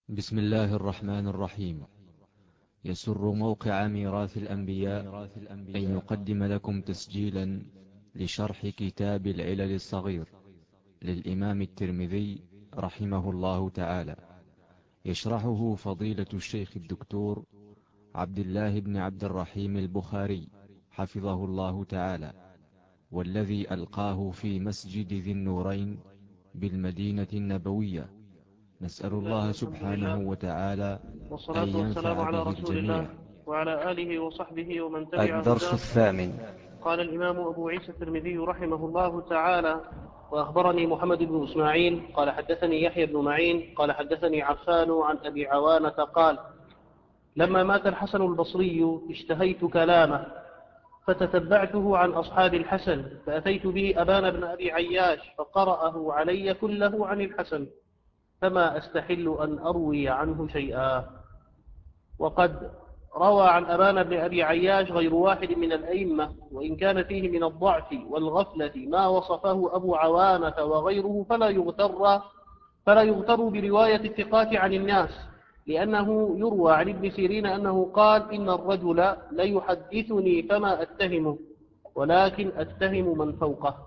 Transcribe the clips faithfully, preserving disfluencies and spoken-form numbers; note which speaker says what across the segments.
Speaker 1: بسم الله الرحمن الرحيم. يسر موقع ميراث الأنبياء أن يقدم لكم تسجيلا لشرح كتاب العلل الصغير للإمام الترمذي رحمه الله تعالى، يشرحه فضيلة الشيخ الدكتور عبد الله بن عبد الرحيم البخاري حفظه الله تعالى، والذي ألقاه في مسجد ذي النورين بالمدينة النبوية. نسأل الله سبحانه وتعالى أن
Speaker 2: والصلاة والسلام
Speaker 1: ينفع
Speaker 2: على
Speaker 1: به
Speaker 2: رسول
Speaker 1: الجميع.
Speaker 2: الله وعلى آله وصحبه ومن تبع
Speaker 1: الدرس
Speaker 2: هداه.
Speaker 1: الثامن.
Speaker 2: قال الإمام أبو عيسى الترمذي رحمه الله تعالى: وأخبرني محمد بن إسماعيل قال حدثني يحيى بن معين قال حدثني عفان عن أبي عوانة قال: لما مات الحسن البصري اشتهيت كلامه فتتبعته عن أصحاب الحسن، فأتيت به أبان بن أبي عياش فقرأه علي كله عن الحسن، فما أستحل أن أروي عنه شيئا. وقد روى عن أبان بن أبي عياش غير واحد من الأئمة، وإن كان فيه من الضعف والغفلة ما وصفه أبو عوانة وغيره فلا يغتر فلا يغتر برواية الثقات عن الناس، لأنه يروى عن ابن سيرين أنه قال: إن الرجل ليحدثني فما أتهمه، ولكن أتهم من فوقه.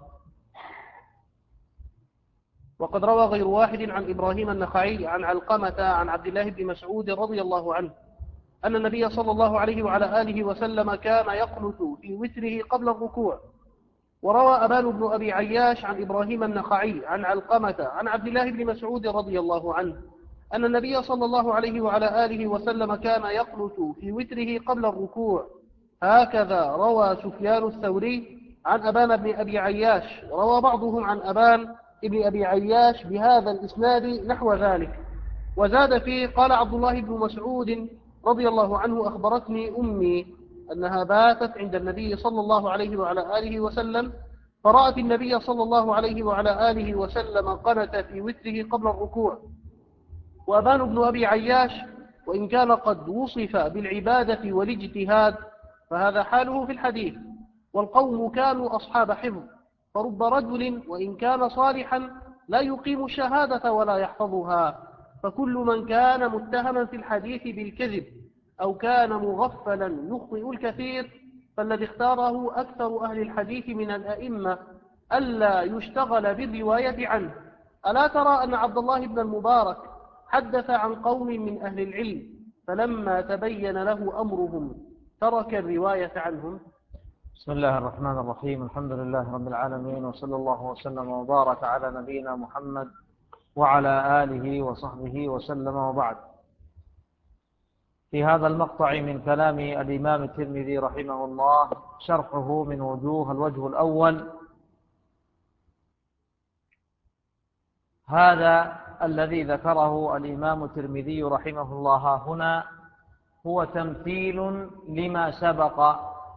Speaker 2: وقد روى غير واحد عن إبراهيم النخعي عن علقمة عن عبد الله بن مسعود رضي الله عنه أن النبي صلى الله عليه وعلى آله وسلم كان يقنت في وتره قبل الركوع. وروى أبان بن أبي عياش عن إبراهيم النخعي عن علقمة عن عبد الله بن مسعود رضي الله عنه أن النبي صلى الله عليه وعلى آله وسلم كان يقنت في وتره قبل الركوع. هكذا روى سفيان الثوري عن أبان بن أبي عياش، وروى بعضهم عن أبان بن أبي عياش بهذا الإسناد نحو ذلك. وزاد فيه: قال عبد الله بن مسعود رضي الله عنه: أخبرتني أمي أنها باتت عند النبي صلى الله عليه وعلى آله وسلم، فرأت النبي صلى الله عليه وعلى آله وسلم قنت في وتره قبل الركوع. وأبان بن أبي عياش وإن كان قد وصف بالعبادة والاجتهاد فهذا حاله في الحديث، والقوم كانوا أصحاب حفظ، فرب رجل وإن كان صالحا لا يقيم الشهادة ولا يحفظها. فكل من كان متهما في الحديث بالكذب أو كان مغفلا يخطئ الكثير، فالذي اختاره أكثر أهل الحديث من الأئمة ألا يشتغل بالرواية عنه. ألا ترى أن عبد الله بن المبارك حدث عن قوم من أهل العلم فلما تبين له أمرهم ترك الرواية عنهم؟
Speaker 3: بسم الله الرحمن الرحيم. الحمد لله رب العالمين، وصلى الله وسلم وبارك على نبينا محمد وعلى آله وصحبه وسلم، وبعد. في هذا المقطع من كلام الإمام الترمذي رحمه الله شرحه من وجوه. الوجه الأول: هذا الذي ذكره الإمام الترمذي رحمه الله هنا هو تمثيل لما سبق،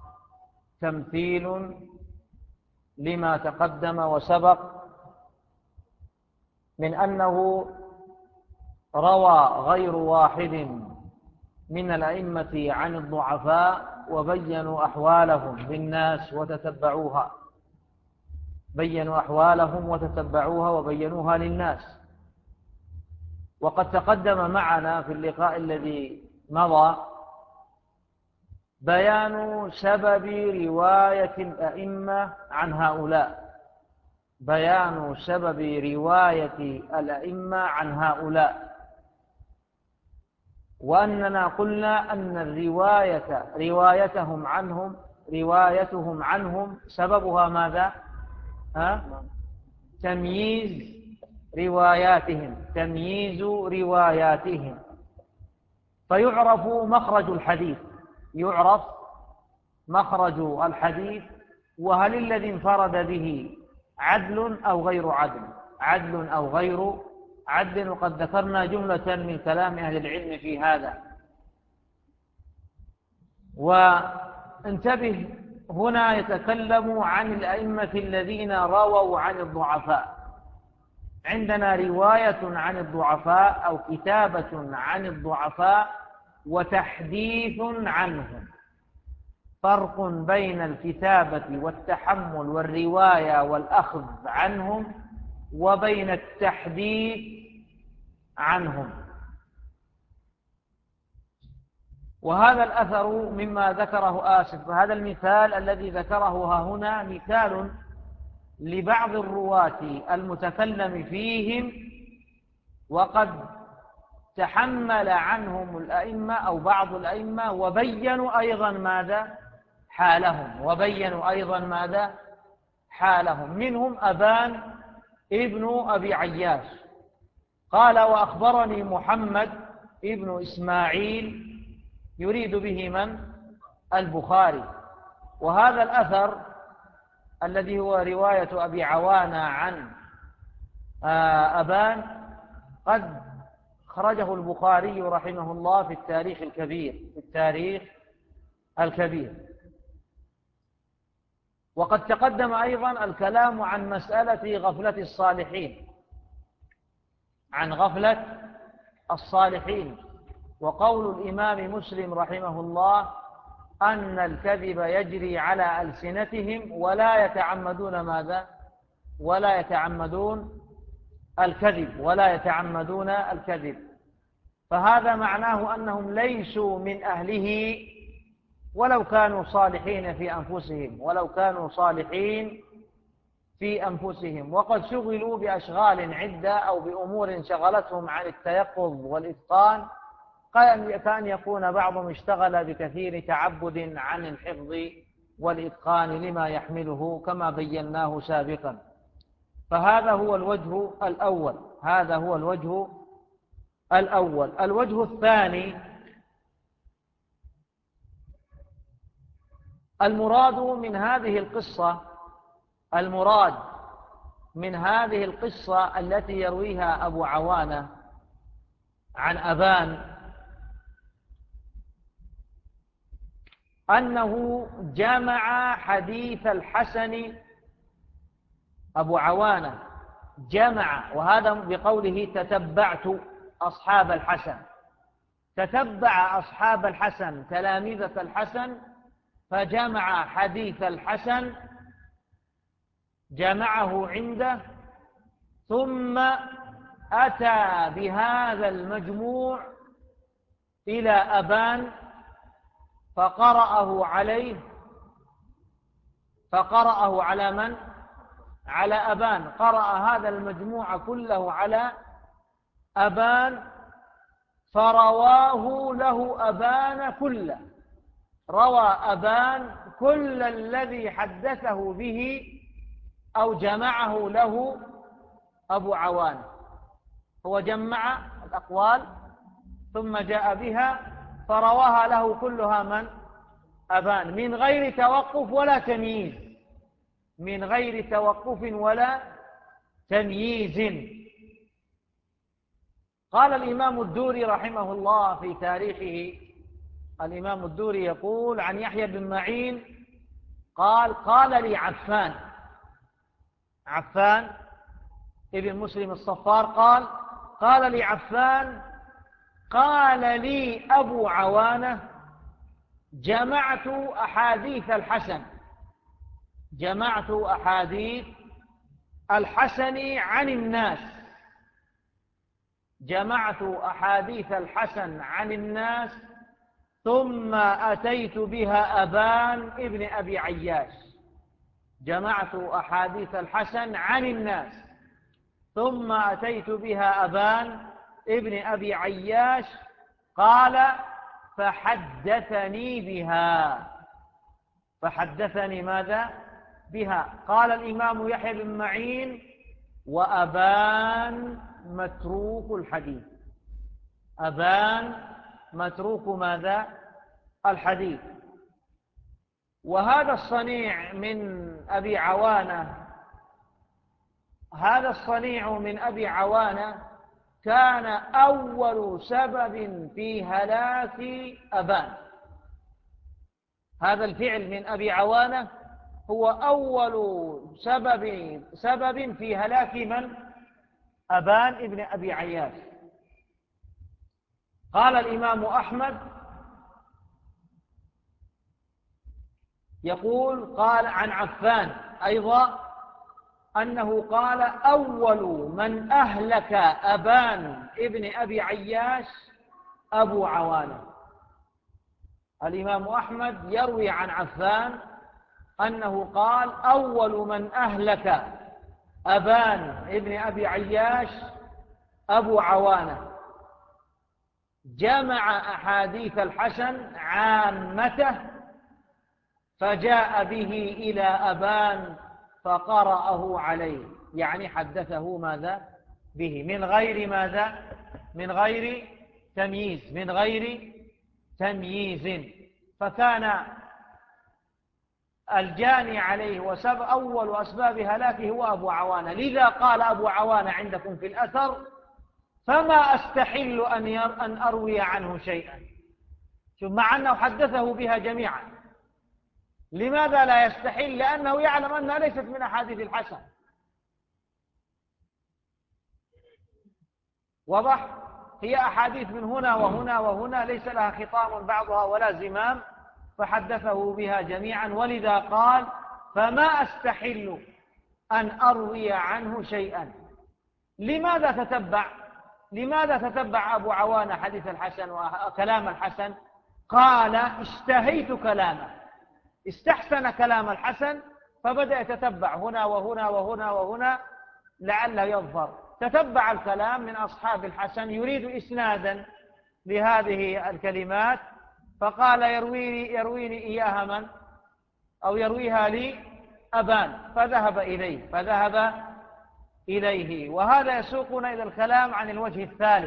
Speaker 3: تمثيل لما تقدم وسبق، من أنه روى غير واحد من الأئمة عن الضعفاء وبينوا أحوالهم للناس وتتبعوها، بينوا أحوالهم وتتبعوها وبينوها للناس. وقد تقدم معنا في اللقاء الذي مضى بيان سبب رواية الأئمة عن هؤلاء، بيان سبب رواية الأئمة عن هؤلاء وأننا قلنا أن الرواية روايتهم عنهم روايتهم عنهم سببها ماذا؟ ها؟ تمييز رواياتهم تمييز رواياتهم فيعرف مخرج الحديث يعرف مخرج الحديث وهل الذي انفرد به عدل أو غير عدل عدل أو غير عدل. وقد ذكرنا جملة من كلام أهل العلم في هذا. وانتبه، هنا يتكلم عن الأئمة الذين رووا عن الضعفاء. عندنا رواية عن الضعفاء أو كتابة عن الضعفاء وتحديث عنهم. فرق بين الكتابة والتحمل والرواية والأخذ عنهم وبين التحديث عنهم. وهذا الأثر مما ذكره آسف، فهذا المثال الذي ذكره ها هنا مثال لبعض الرواة المتكلم فيهم، وقد تحمل عنهم الأئمة أو بعض الأئمة وبينوا أيضا ماذا حالهم وبينوا أيضا ماذا حالهم منهم أبان ابن أبي عياش قال: وأخبرني محمد ابن إسماعيل، يريد به من؟ البخاري. وهذا الأثر الذي هو رواية أبي عوانة عن أبان قد خرجه البخاري رحمه الله في التاريخ الكبير في التاريخ الكبير. وقد تقدم أيضا الكلام عن مسألة غفلة الصالحين عن غفلة الصالحين وقول الإمام مسلم رحمه الله أن الكذب يجري على ألسنتهم ولا يتعمدون ماذا ولا يتعمدون الكذب ولا يتعمدون الكذب فهذا معناه أنهم ليسوا من أهله ولو كانوا صالحين في أنفسهم ولو كانوا صالحين في أنفسهم وقد شغلوا بأشغال عدة أو بأمور شغلتهم عن التيقظ والإتقان، كأن يكون بعضهم اشتغل بكثير تعبد عن الحفظ والإتقان لما يحمله كما بيناه سابقا. فهذا هو الوجه الأول هذا هو الوجه الأول الوجه الثاني: المراد من هذه القصة المراد من هذه القصة التي يرويها أبو عوانة عن أبان أنه جمع حديث الحسن. أبو عوانة جمع، وهذا بقوله تتبعت أصحاب الحسن، تتبع أصحاب الحسن تلامذة الحسن فجمع حديث الحسن جمعه عنده، ثم أتى بهذا المجموع إلى أبان فقرأه عليه فقرأه على من؟ على أبان. قرأ هذا المجموع كله على أبان فرواه له أبان كله روى أبان كل الذي حدثه به أو جمعه له أبو عوان. هو جمع الأقوال ثم جاء بها فرواها له كلها من؟ أبان، من غير توقف ولا تمييز من غير توقف ولا تمييز. قال الإمام الدوري رحمه الله في تاريخه، الإمام الدوري يقول عن يحيى بن معين قال: قال لي عفان عفان ابن مسلم الصفار قال قال لي عفان قال لي أبو عوانة جمعت أحاديث الحسن جمعت أحاديث الحسن عن الناس جمعت أحاديث الحسن عن الناس ثم أتيت بها أبان ابن أبي عياش جمعت أحاديث الحسن عن الناس ثم أتيت بها أبان ابن أبي عياش قال فحدثني بها فحدثني ماذا؟ بها. قال الإمام يحيى بن معين: وأبان متروك الحديث أبان متروك ماذا؟ الحديث. وهذا الصنيع من أبي عوانة هذا الصنيع من أبي عوانة كان أول سبب في هلاك أبان. هذا الفعل من أبي عوانة هو أول سبب سبب في هلاك من؟ أبان ابن أبي عياش. قال الإمام أحمد يقول قال عن عفان أيضا أنه قال: أول من أهلك أبان ابن أبي عياش أبو عوانة الإمام أحمد يروي عن عفان أنه قال: أول من أهلك أبان ابن أبي عياش أبو عوانة، جمع أحاديث الحسن عامته فجاء به إلى أبان فقرأه عليه، يعني حدثه ماذا به، من غير ماذا، من غير تمييز، من غير تمييز. فكان الجاني عليه وسبب أول أسباب هلاكه هو أبو عوانة. لذا قال أبو عوانة عندكم في الأثر: فما أستحل أن, ير أن أروي عنه شيئا. شوف، مع أنه حدثه بها جميعا، لماذا لا يستحل؟ لأنه يعلم أنها ليست من أحاديث الحسن. وضح؟ هي أحاديث من هنا وهنا وهنا، ليس لها خطام بعضها ولا زمام، فحدثه بها جميعا. ولذا قال: فما أستحل أن أروي عنه شيئا. لماذا تتبع لماذا تتبع أبو عوانة حديث الحسن وكلام الحسن؟ قال: اشتهيت كلامه، استحسن كلام الحسن فبدأ يتتبع هنا وهنا وهنا وهنا لعله يظفر. تتبع الكلام من أصحاب الحسن، يريد إسنادا لهذه الكلمات، فقال: يرويني, يرويني إياها من؟ أو يرويها لي أبان. فذهب إليه فذهب إليه وهذا يسوقنا إلى الكلام عن الوجه الثالث،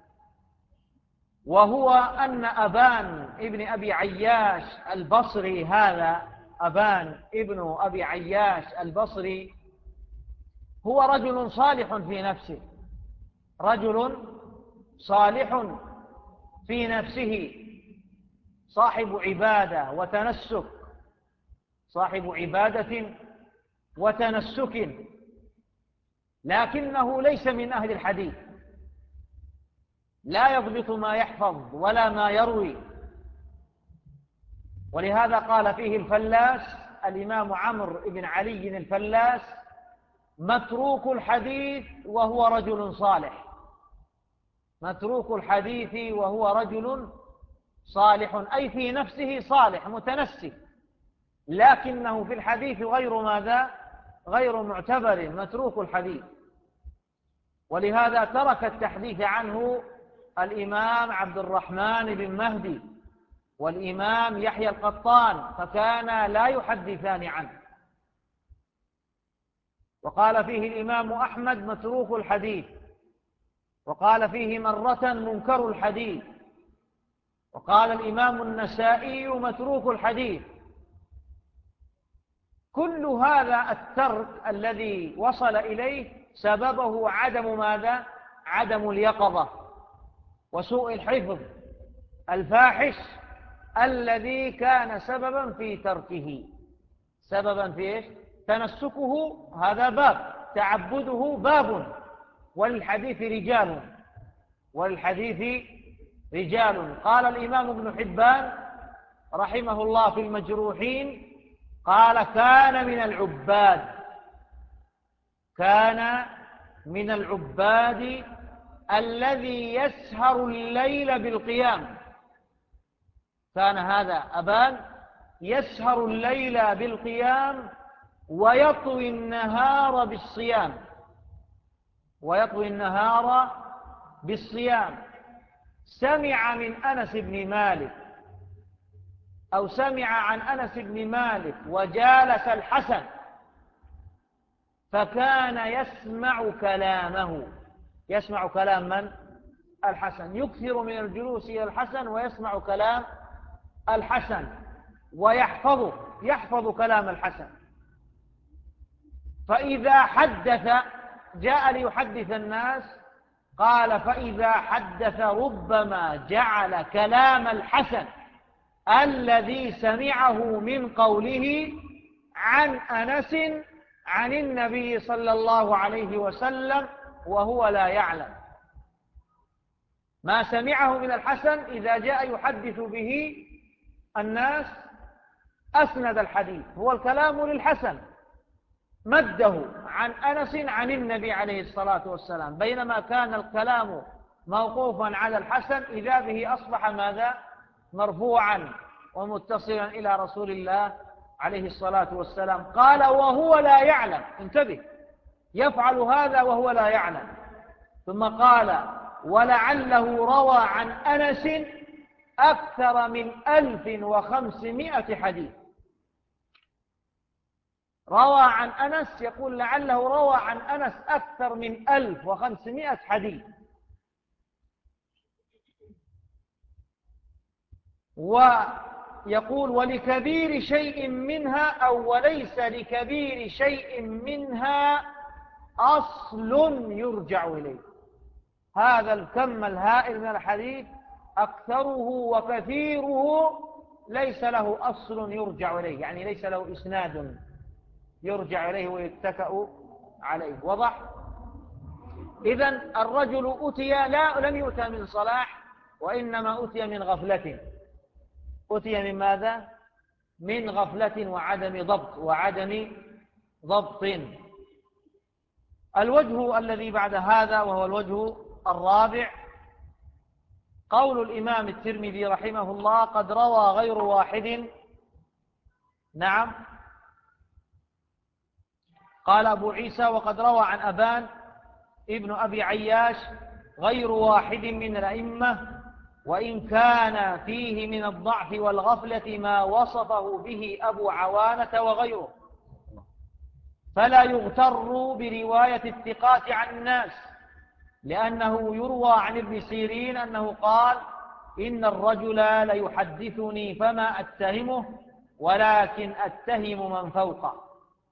Speaker 3: وهو أن أبان ابن أبي عياش البصري، هذا أبان ابن أبي عياش البصري هو رجل صالح في نفسه، رجل صالح في نفسه، صاحب عبادة وتنسك، صاحب عبادة وتنسك، لكنه ليس من أهل الحديث، لا يضبط ما يحفظ ولا ما يروي. ولهذا قال فيه الفلاس الإمام عمرو بن علي الفلاس: متروك الحديث وهو رجل صالح. متروك الحديث وهو رجل صالح، أي في نفسه صالح متنسك، لكنه في الحديث غير ماذا؟ غير معتبر، متروك الحديث. ولهذا ترك التحديث عنه الإمام عبد الرحمن بن مهدي والإمام يحيى القطان، فكانا لا يحدثان عنه. وقال فيه الإمام أحمد: متروك الحديث. وقال فيه مرة: منكر الحديث. وقال الإمام النسائي: متروك الحديث. كل هذا الترك الذي وصل إليه سببه عدم ماذا؟ عدم اليقظة وسوء الحفظ الفاحش الذي كان سببا في تركه. سببا في إيش؟ تنسكه هذا باب، تعبده باب، وللحديث رجال وللحديث رجال. قال الإمام ابن حبان رحمه الله في المجروحين، قال: كان من العباد كان من العباد الذي يسهر الليل بالقيام. كان هذا أبان يسهر الليل بالقيام ويطوي النهار بالصيام ويطوي النهار بالصيام. سمع من أنس بن مالك أو سمع عن أنس بن مالك وجالس الحسن، فكان يسمع كلامه. يسمع كلام من؟ الحسن. يكثر من الجلوس إلى الحسن ويسمع كلام الحسن ويحفظه، يحفظ كلام الحسن. فإذا حدث، جاء ليحدث الناس، قال: فإذا حدث ربما جعل كلام الحسن الذي سمعه من قوله عن أنس عن النبي صلى الله عليه وسلم وهو لا يعلم. ما سمعه من الحسن إذا جاء يحدث به الناس أسند الحديث، هو الكلام للحسن، مده عن أنس عن النبي عليه الصلاة والسلام، بينما كان الكلام موقوفا على الحسن إذا به أصبح ماذا؟ مرفوعا. ومتصلا إلى رسول الله عليه الصلاة والسلام. قال وهو لا يعلم، انتبه، يفعل هذا وهو لا يعلم. ثم قال ولعله روى عن أنس أكثر من ألف وخمسمائة حديث. روى عن أنس، يقول لعله روى عن أنس أكثر من ألف وخمسمائة حديث. ويقول ولكبير شيء منها أو وليس لكبير شيء منها أصل يرجع إليه. هذا الكم الهائل من الحديث أكثره وكثيره ليس له أصل يرجع إليه، يعني ليس له إسناد يرجع إليه ويتكأ عليه. وضح؟ إذن الرجل أتي لا لم يؤتى من صلاح، وإنما أتي من غفلة. أتي من ماذا؟ من غفلة وعدم ضبط وعدم ضبط. الوجه الذي بعد هذا وهو الوجه الرابع، قول الإمام الترمذي رحمه الله قد روى غير واحد. نعم، قال أبو عيسى وقد روى عن أبان ابن أبي عياش غير واحد من الأئمة، وإن كان فيه من الضعف والغفلة ما وصفه به أبو عوانة وغيره، فلا يغتر برواية الثقات عن الناس، لأنه يروى عن ابن سيرين أنه قال إن الرجل ليحدثني فما أتهمه ولكن أتهم من فوقه.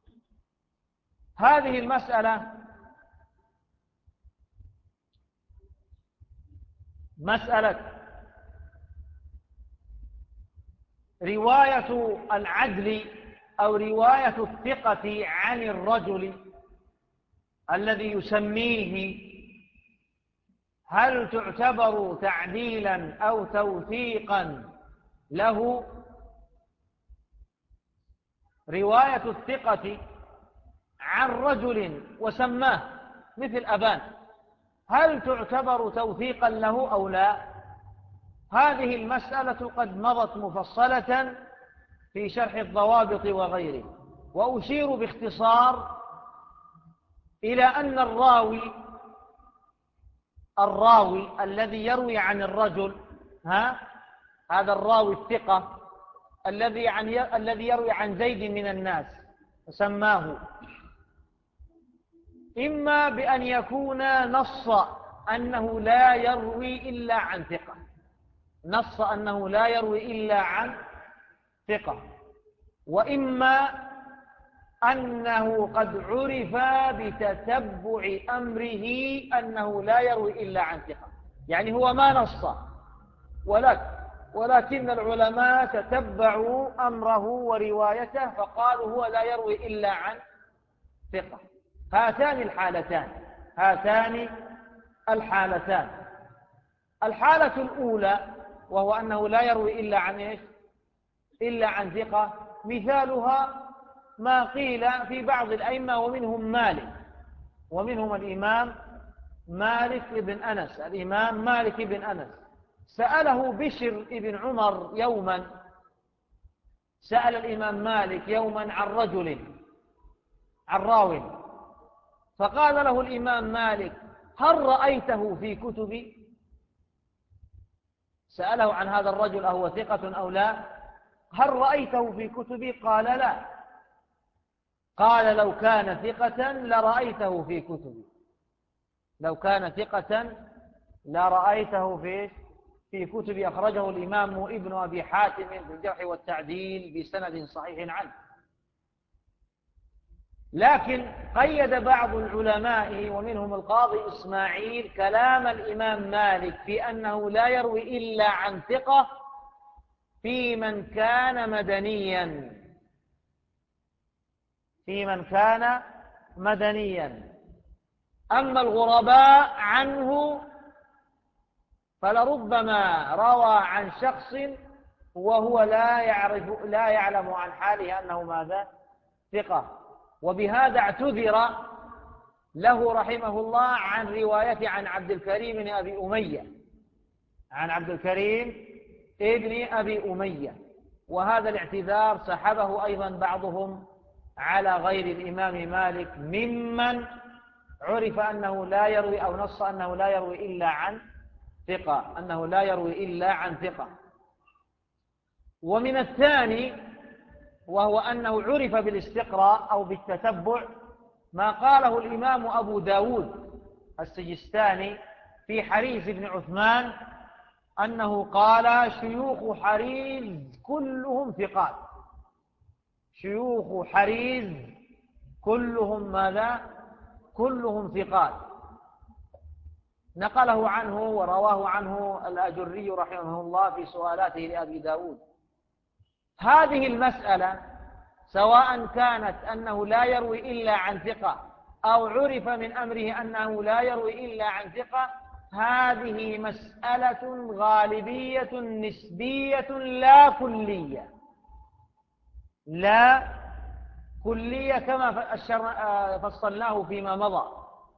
Speaker 3: هذه المسألة مسألة رواية العدل أو رواية الثقة عن الرجل الذي يسميه، هل تعتبر تعديلا أو توثيقا له؟ رواية الثقة عن رجل وسماه مثل أبان، هل تعتبر توثيقا له أو لا؟ هذه المسألة قد مضت مفصلة في شرح الضوابط وغيره، وأشير باختصار إلى أن الراوي الراوي الذي يروي عن الرجل، ها هذا الراوي الثقة الذي عن ي... الذي يروي عن زيد من الناس سماه، إما بأن يكون نص أنه لا يروي إلا عن ثقة، نص أنه لا يروي إلا عن ثقة، وإما أنه قد عرف بتتبع أمره أنه لا يروي إلا عن ثقة، يعني هو ما نص ولكن ولكن العلماء تتبعوا أمره وروايته فقالوا هو لا يروي إلا عن ثقة. هاتان الحالتان هاتان الحالتان الحالة الأولى وهو أنه لا يروي إلا عن إيش؟ إلا عن ثقة، مثالها ما قيل في بعض الأئمة ومنهم مالك، ومنهم الإمام مالك بن أنس الإمام مالك بن أنس سأله بشر بن عمر يوما، سأل الإمام مالك يوما عن رجل عن راو، فقال له الإمام مالك هل رأيته في كتبي؟ سأله عن هذا الرجل أهو ثقة أو لا؟ هل رأيته في كتبي؟ قال لا. قال لو كان ثقة لرأيته في كتبي، لو كان ثقة لرأيته في في كتب أخرجه الإمام ابن أبي حاتم في الجرح والتعديل بسند صحيح عنه. لكن قيد بعض العلماء ومنهم القاضي إسماعيل كلام الإمام مالك في أنه لا يروي إلا عن ثقة في من كان مدنيا في من كان مدنيا أما الغرباء عنه فلربما روى عن شخص وهو لا يعرف لا يعلم عن حاله أنه ماذا؟ ثقة، وبهذا اعتذر له رحمه الله عن روايته عن عبد الكريم بن أبي أمية عن عبد الكريم ابن أبي أمية وهذا الاعتذار سحبه أيضا بعضهم على غير الإمام مالك ممن عرف أنه لا يروي أو نص أنه لا يروي إلا عن ثقة أنه لا يروي إلا عن ثقة. ومن الثاني وهو أنه عرف بالاستقراء أو بالتتبع ما قاله الإمام أبو داود السجستاني في حريز بن عثمان أنه قال شيوخ حريز كلهم ثقات، شيوخ حريز كلهم ماذا؟ كلهم ثقات. نقله عنه ورواه عنه الأجري رحمه الله في سؤالاته لأبي داود. هذه المسألة سواء كانت أنه لا يروي إلا عن ثقة أو عرف من أمره أنه لا يروي إلا عن ثقة، هذه مسألة غالبية نسبية لا كلية، لا كلية كما فصلناه فيما مضى.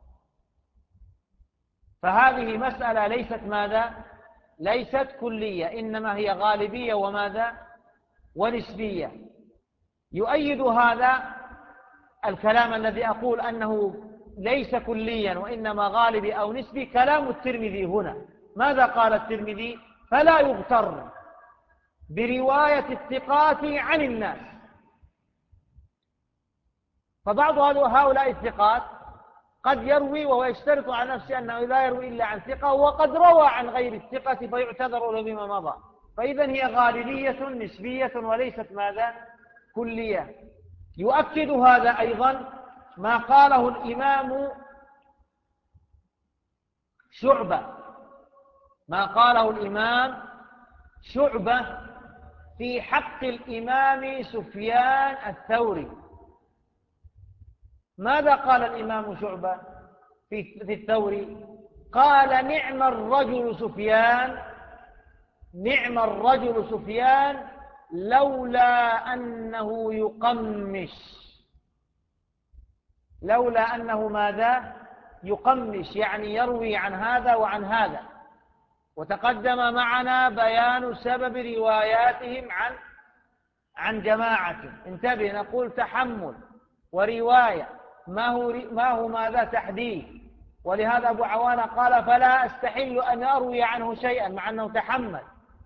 Speaker 3: فهذه مسألة ليست ماذا؟ ليست كلية، إنما هي غالبية وماذا؟ ونسبية. يؤيد هذا الكلام الذي أقول أنه ليس كليا وإنما غالبي أو نسبي كلام الترمذي هنا. ماذا قال الترمذي؟ فلا يغتر برواية الثقات عن الناس. فبعض هؤلاء الثقات قد يروي وهو يشترط على نفسه أنه لا يروي إلا عن ثقة، وقد روى عن غير الثقة فيعتذر له بما مضى. فإذا هي غالبية نسبية وليست ماذا؟ كلية. يؤكد هذا أيضا ما قاله الإمام شعبة ما قاله الإمام شعبة في حق الإمام سفيان الثوري. ماذا قال الإمام شعبة في الثوري؟ قال نعم الرجل سفيان نعم الرجل سفيان لولا أنه يقمش لولا أنه ماذا؟ يقمش، يعني يروي عن هذا وعن هذا. وتقدم معنا بيان سبب رواياتهم عن عن جماعة. انتبه، نقول تحمل ورواية، ما هو ما هو ماذا؟ تحديث. ولهذا أبو عوانة قال فلا أستحل أن أروي عنه شيئا مع أنه تحمل.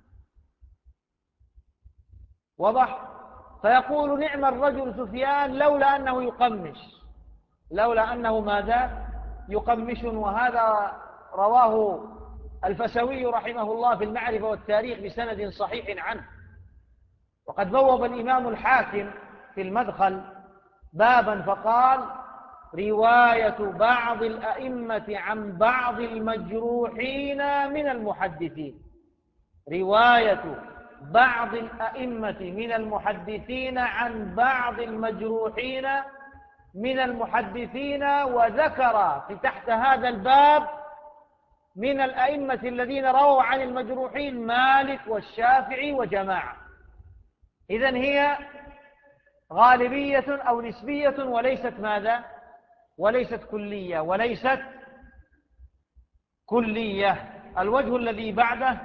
Speaker 3: وضح؟ فيقول نعم الرجل سفيان لولا أنه يقمش لولا أنه ماذا؟ يقمش. وهذا رواه الفسوي رحمه الله في المعرفة والتاريخ بسند صحيح عنه. وقد بوب الإمام الحاكم في المدخل بابا فقال رواية بعض الأئمة عن بعض المجروحين من المحدثين رواية بعض الأئمة من المحدثين عن بعض المجروحين من المحدثين. وذكر في تحت هذا الباب من الأئمة الذين رووا عن المجروحين مالك والشافعي وجماعة. إذن هي غالبية أو نسبية وليست ماذا؟ وليست كلية وليست كلية. الوجه الذي بعده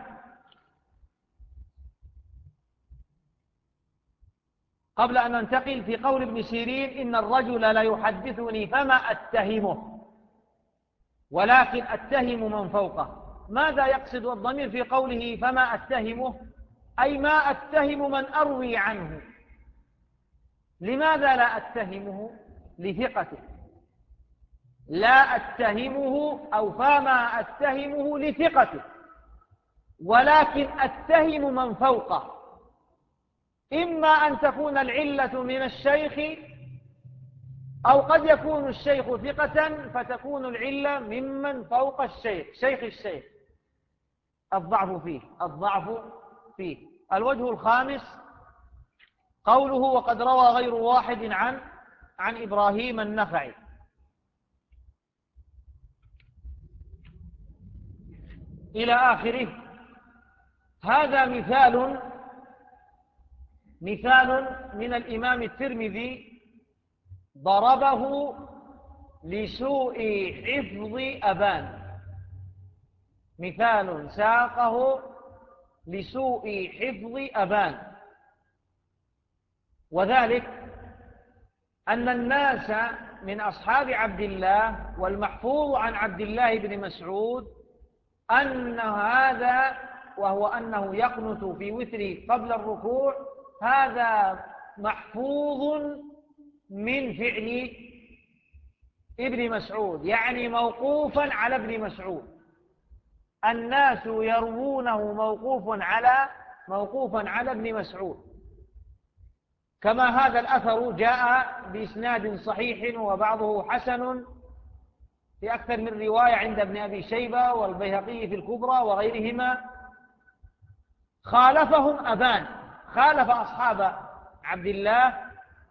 Speaker 3: قبل أن ننتقل في قول ابن سيرين إن الرجل لا يحدثني فما أتهمه ولكن أتهم من فوقه. ماذا يقصد الضمير في قوله فما أتهمه؟ أي ما أتهم من أروي عنه. لماذا لا أتهمه؟ لثقته. لا أتهمه أو فما أتهمه لثقته، ولكن أتهم من فوقه. إما أن تكون العلة من الشيخ أو قد يكون الشيخ ثقة فتكون العلة ممن فوق الشيخ شيخ الشيخ. الضعف فيه الضعف فيه الوجه الخامس قوله وقد روى غير واحد عن عن إبراهيم النخعي. إلى آخره. هذا مثال مثال من الإمام الترمذي ضربه لسوء حفظ أبان مثال ساقه لسوء حفظ أبان. وذلك أن الناس من أصحاب عبد الله، والمحفوظ عن عبد الله بن مسعود أن هذا، وهو أنه يقنت في وتره قبل الركوع، هذا محفوظ من فعل ابن مسعود، يعني موقوفا على ابن مسعود. الناس يروونه موقوف على موقوفا على ابن مسعود، كما هذا الأثر جاء بإسناد صحيح وبعضه حسن في أكثر من رواية عند ابن أبي شيبة والبيهقي في الكبرى وغيرهما. خالفهم أبان، خالف أصحاب عبد الله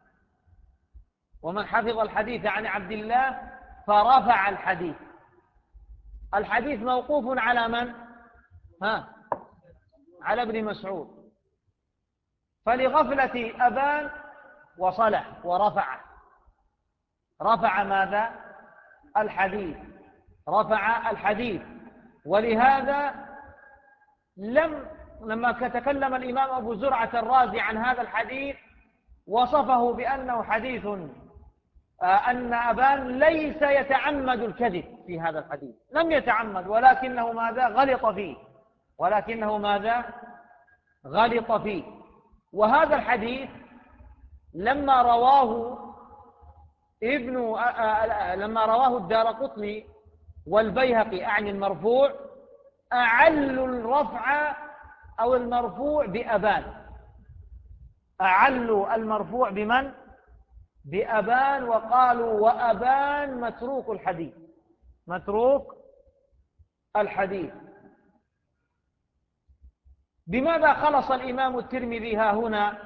Speaker 3: ومن حفظ الحديث عن عبد الله فرفع الحديث. الحديث موقوف على من؟ ها؟ على ابن مسعود، فلغفلة أبان وصلح ورفع رفع ماذا؟ الحديث، رفع الحديث. ولهذا لم لما تكلم الإمام أبو زرعة الرازي عن هذا الحديث وصفه بأنه حديث أن أبان ليس يتعمد الكذب في هذا الحديث، لم يتعمد، ولكنه ماذا؟ غلط فيه، ولكنه ماذا؟ غلط فيه. وهذا الحديث لما رواه ابن لما رواه الدارقطني والبيهقي عن المرفوع، أعلوا الرفع أو المرفوع بأبان، أعلوا المرفوع بمن؟ بأبان، وقالوا وأبان متروك الحديث، متروك الحديث. بماذا خلص الإمام الترمذي ها هنا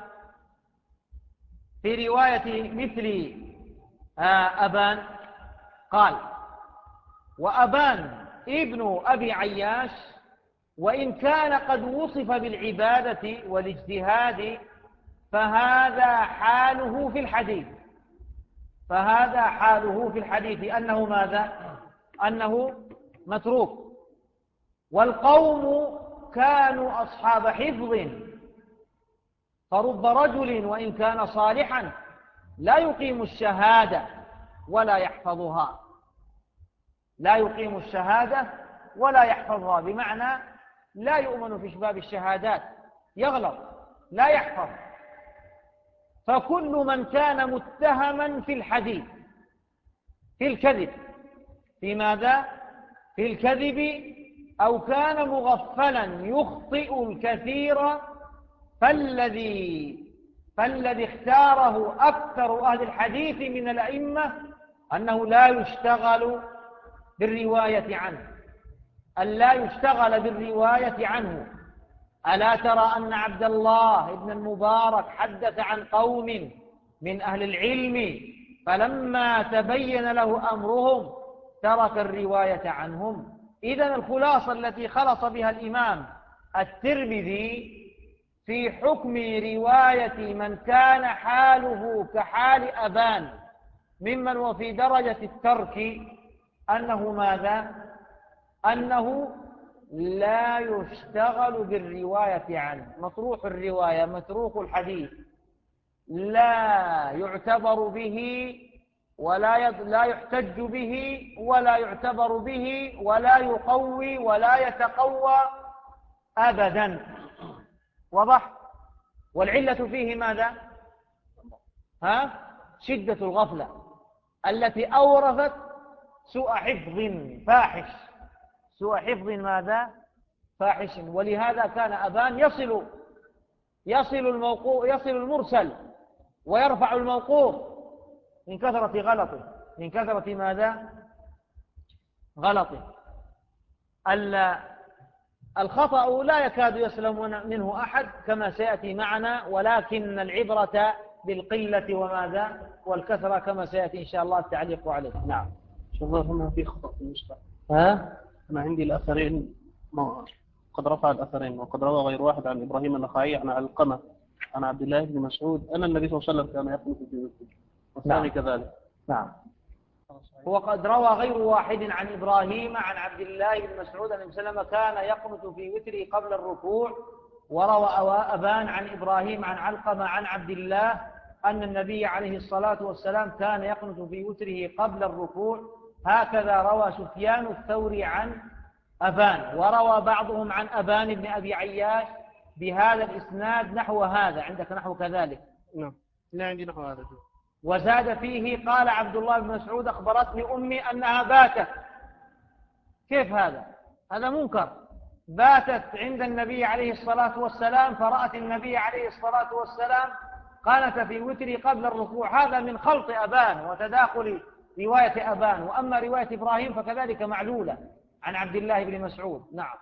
Speaker 3: في رواية مثل أبان؟ قال: وأبان ابن أبي عياش وإن كان قد وصف بالعبادة والاجتهاد فهذا حاله في الحديث، فهذا حاله في الحديث أنه ماذا؟ أنه متروك. والقوم كانوا أصحاب حفظ، فرب رجل وإن كان صالحا لا يقيم الشهادة ولا يحفظها، لا يقيم الشهادة ولا يحفظها، بمعنى لا يؤمن في باب الشهادات، يغلط لا يحفظ. فكل من كان متهما في الحديث في الكذب، في ماذا؟ في الكذب، أو كان مغفلا يخطئ الكثير، فالذي فالذي اختاره أكثر أهل الحديث من الأئمة أنه لا يشتغل بالرواية عنه، أن لا يشتغل بالرواية عنه. ألا ترى أن عبد الله بن المبارك حدث عن قوم من أهل العلم فلما تبين له أمرهم ترك الرواية عنهم. إذن الخلاصة التي خلص بها الإمام الترمذي في حكم رواية من كان حاله كحال أبان ممن هو في درجة الترك أنه ماذا؟ أنه لا يشتغل بالرواية عنه، مطروح الرواية، متروك الحديث، لا يعتبر به ولا لا يحتج به ولا يعتبر به ولا يقوي ولا يتقوى أبدا. وضح؟ والعلة فيه ماذا؟ ها؟ شدة الغفلة التي أورثت سوء حفظ فاحش، سوء حفظ ماذا؟ فاحش. ولهذا كان أبان يصل يصل الموقوف يصل المرسل ويرفع الموقوف من كثرة غلطه، من كثرة ماذا؟ غلطه. الخطأ لا يكاد يسلم منه أحد كما سيأتي معنا، ولكن العبرة بالقلة وماذا؟ والكثرة كما سيأتي إن شاء الله التعليق عليه. نعم.
Speaker 2: إن شاء الله هنا في خطأ في المشكلة.
Speaker 3: ها؟
Speaker 2: أنا عندي الأثرين قد رفع الأثرين، وقد روى غير واحد عن إبراهيم النخعي عن علقمة عن عبد الله بن مسعود أن النبي صلى الله عليه وسلم كان يقنط في وتره، والثاني
Speaker 3: نعم.
Speaker 2: كذلك.
Speaker 3: نعم. وقد روى غير واحد عن إبراهيم عن عبد الله بن مسعود أن النبي صلى الله عليه وسلم كان يقنط في وتره قبل الركوع، وروى أبان عن إبراهيم عن علقمة عن عبد الله أن النبي عليه الصلاة والسلام كان يقنت في وتره قبل الركوع، هكذا روى سفيان الثوري عن أبان، وروى بعضهم عن أبان بن أبي عياش بهذا الإسناد نحو هذا. عندك نحو كذلك؟
Speaker 2: نعم، لا عندي نحو هذا.
Speaker 3: وزاد فيه قال عبد الله بن مسعود أخبرتني أمي أنها باتت. كيف هذا؟ هذا منكر. باتت عند النبي عليه الصلاة والسلام فرأت النبي عليه الصلاة والسلام قالت في وتري قبل الركوع، هذا من خلط أبان وتداخل رواية أبان. وأما رواية إبراهيم فكذلك معلولة عن عبد الله بن مسعود. نعم.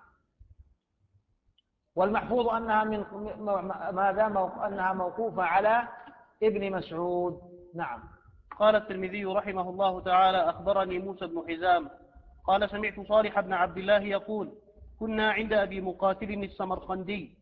Speaker 3: والمحفوظ أنها من ما دام أنها موقوفة على ابن مسعود. نعم.
Speaker 2: قال الترمذي رحمه الله تعالى: أخبرني موسى بن حزام قال سمعت صالح بن عبد الله يقول: كنا عند أبي مقاتل السمرقندي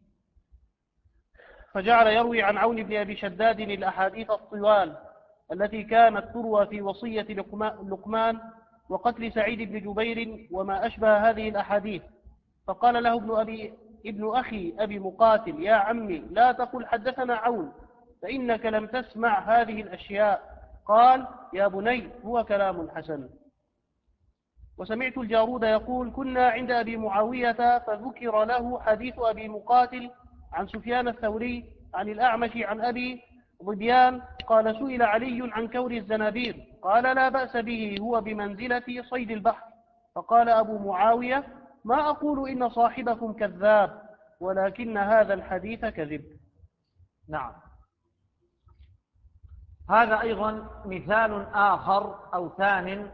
Speaker 2: فجعل يروي عن عون بن أبي شداد الأحاديث الطوال التي كانت تروى في وصية لقمان وقتل سعيد بن جبير وما أشبه هذه الأحاديث. فقال له ابن, أبي ابن أخي أبي مقاتل: يا عمي، لا تقل حدثنا عون، فإنك لم تسمع هذه الأشياء. قال: يا بني، هو كلام حسن. وسمعت الجارود يقول: كنا عند أبي معاوية فذكر له حديث أبي مقاتل عن سفيان الثوري عن الأعمش عن أبي ظبيان قال: سئل علي عن كور الزنابير، قال: لا بأس به، هو بمنزلة صيد البحر. فقال أبو معاوية: ما أقول إن صاحبكم كذاب، ولكن هذا الحديث كذب.
Speaker 3: نعم. هذا أيضا مثال آخر أو ثان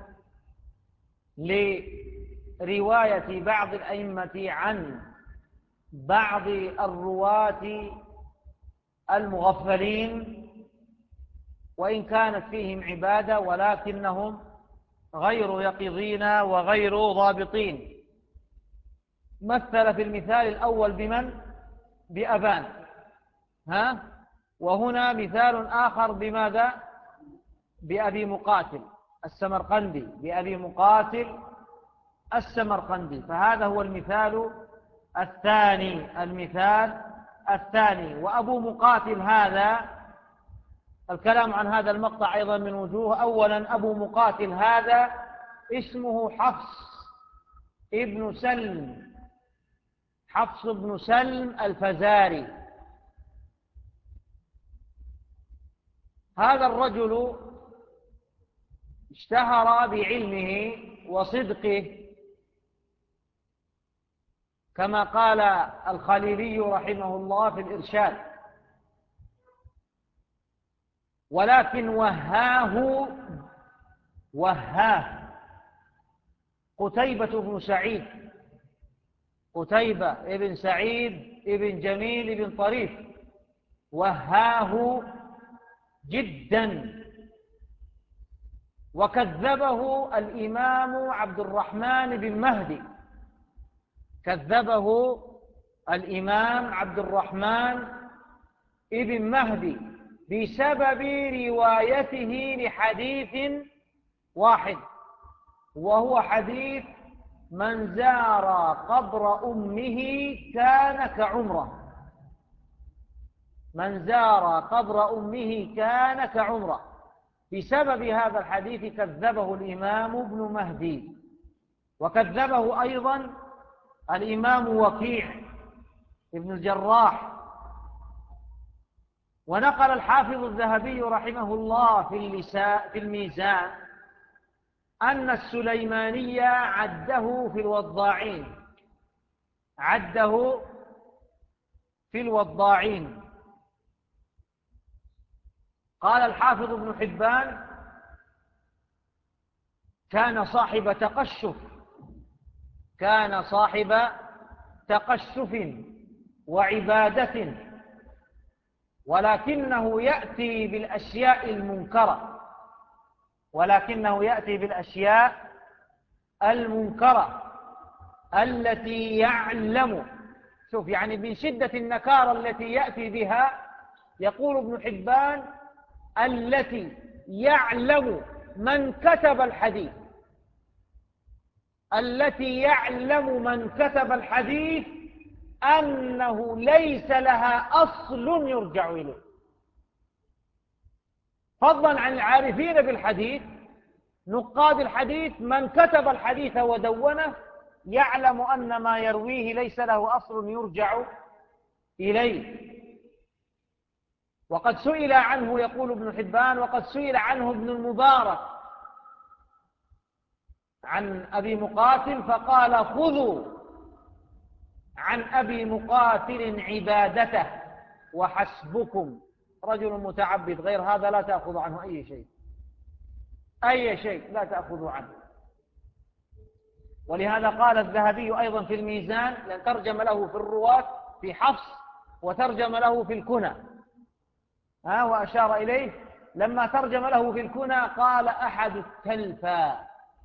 Speaker 3: لرواية بعض الأئمة عن بعض الرواة المغفلين، وإن كانت فيهم عبادة ولكنهم غير يقظين وغير ضابطين. مثل في المثال الأول بمن؟ بأبان، ها؟ وهنا مثال آخر بماذا؟ بأبي مقاتل السمرقندي، بأبي مقاتل السمرقندي. فهذا هو المثال الثاني، المثال الثاني. وأبو مقاتل هذا، الكلام عن هذا المقطع أيضا من وجوه. أولا، أبو مقاتل هذا اسمه حفص ابن سلم، حفص بن سلم الفزاري. هذا الرجل اشتهر بعلمه وصدقه كما قال الخليلي رحمه الله في الإرشاد، ولكن وهاه وهاه قتيبة بن سعيد، قتيبة ابن سعيد ابن جميل ابن طريف، وهاه جدا. وكذبه الإمام عبد الرحمن بن مهدي، كذبه الإمام عبد الرحمن بن مهدي بسبب روايته لحديث واحد، وهو حديث: من زار قبر أمه كان كعمره، من زار قبر أمه كان كعمره. بسبب هذا الحديث كذبه الإمام ابن مهدي. وكذبه أيضا الإمام وكيع ابن الجراح. ونقل الحافظ الذهبي رحمه الله في, في الميزان أن السليماني عده في الوضاعين، عده في الوضاعين. قال الحافظ ابن حبان: كان صاحب تقشف، كان صاحب تقشف وعبادة، ولكنه يأتي بالأشياء المنكرة، ولكنه يأتي بالأشياء المنكرة التي يعلم. شوف، يعني من شدة النكارة التي يأتي بها، يقول ابن حبان: التي يعلم من كتب الحديث، التي يعلم من كتب الحديث أنه ليس لها أصل يرجع إليه. فضلا عن العارفين بالحديث نقاد الحديث، من كتب الحديث ودونه يعلم أن ما يرويه ليس له أصل يرجع إليه. وقد سئل عنه، يقول ابن حبان، وقد سئل عنه ابن المبارك عن أبي مقاتل فقال: خذوا عن أبي مقاتل عبادته وحسبكم. رجل متعبد، غير هذا لا تأخذ عنه أي شيء، أي شيء لا تأخذ عنه. ولهذا قال الذهبي أيضا في الميزان، لأن ترجم له في الرواة في حفص وترجم له في الكنى، ها وأشار إليه لما ترجم له في الكنى قال: أحد التلفى،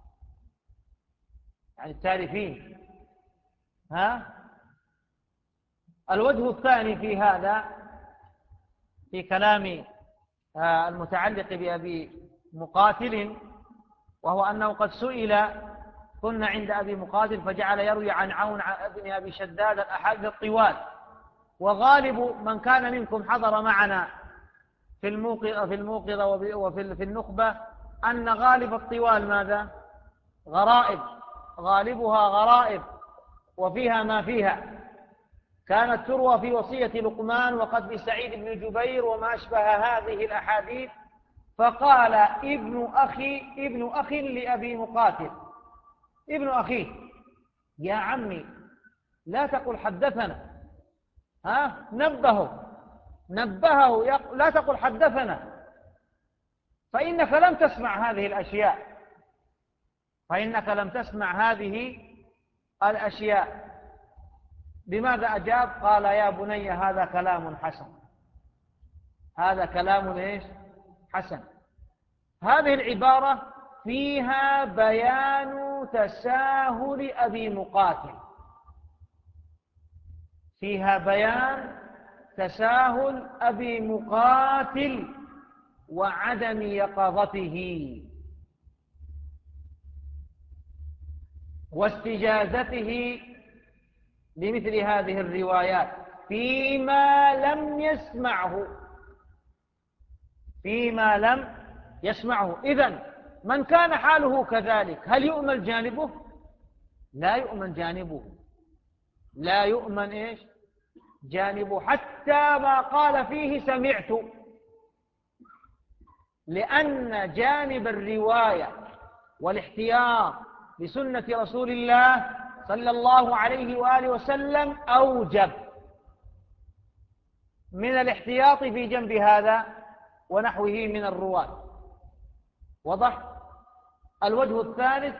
Speaker 3: يعني التالفين. ها الوجه الثاني في هذا في كلام المتعلق بأبي مقاتل، وهو أنه قد سئل: كنا عند أبي مقاتل فجعل يروي عن عون ابن أبي شداد الأحاديث الطوال. وغالب من كان منكم حضر معنا في الموقظة في الموقظة وفي النخبة أن غالب الطوال ماذا؟ غرائب، غالبها غرائب وفيها ما فيها. كانت تروى في وصية لقمان وقد بسعيد بن جبير وما أشبه هذه الأحاديث. فقال ابن أخي ابن أخ لأبي مقاتل، ابن أخيه: يا عمي لا تقل حدثنا، ها نبهه نبهه لا تقل حدثنا، فإنك لم تسمع هذه الأشياء فإنك لم تسمع هذه الأشياء. بماذا أجاب؟ قال: يا بني هذا كلام حسن، هذا كلام إيش؟ حسن. هذه العبارة فيها بيان تساهل أبي مقاتل، فيها بيان تساهل أبي مقاتل وعدم يقظته واستجازته لمثل هذه الروايات فيما لم يسمعه فيما لم يسمعه. إذن من كان حاله كذلك هل يؤمن جانبه؟ لا يؤمن جانبه، لا يؤمن إيش؟ جانبه، حتى ما قال فيه سمعت، لأن جانب الرواية والاحتياط بسنة رسول الله صلى الله عليه وآله وسلم أوجب من الاحتياط في جنب هذا ونحوه من الرواة. وضح. الوجه الثالث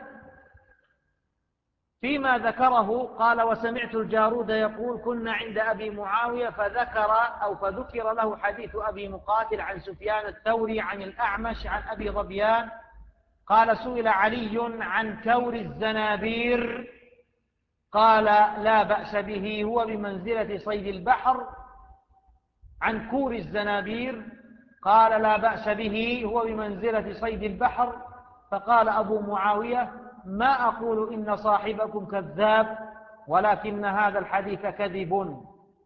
Speaker 3: فيما ذكره قال: وسمعت الجارود يقول: كنا عند أبي معاوية فذكر أو فذكر له حديث أبي مقاتل عن سفيان الثوري عن الأعمش عن أبي ظبيان قال: سئل علي عن كور الزنابير قال: لا بأس به، هو بمنزلة صيد البحر. عن كور الزنابير قال: لا بأس به، هو بمنزلة صيد البحر. فقال أبو معاوية: ما أقول إن صاحبكم كذاب، ولكن هذا الحديث كذب.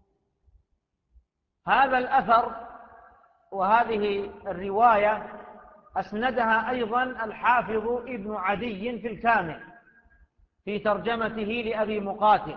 Speaker 3: هذا الأثر وهذه الرواية أسندها أيضا الحافظ ابن عدي في الكامل في ترجمته لأبي مقاتل،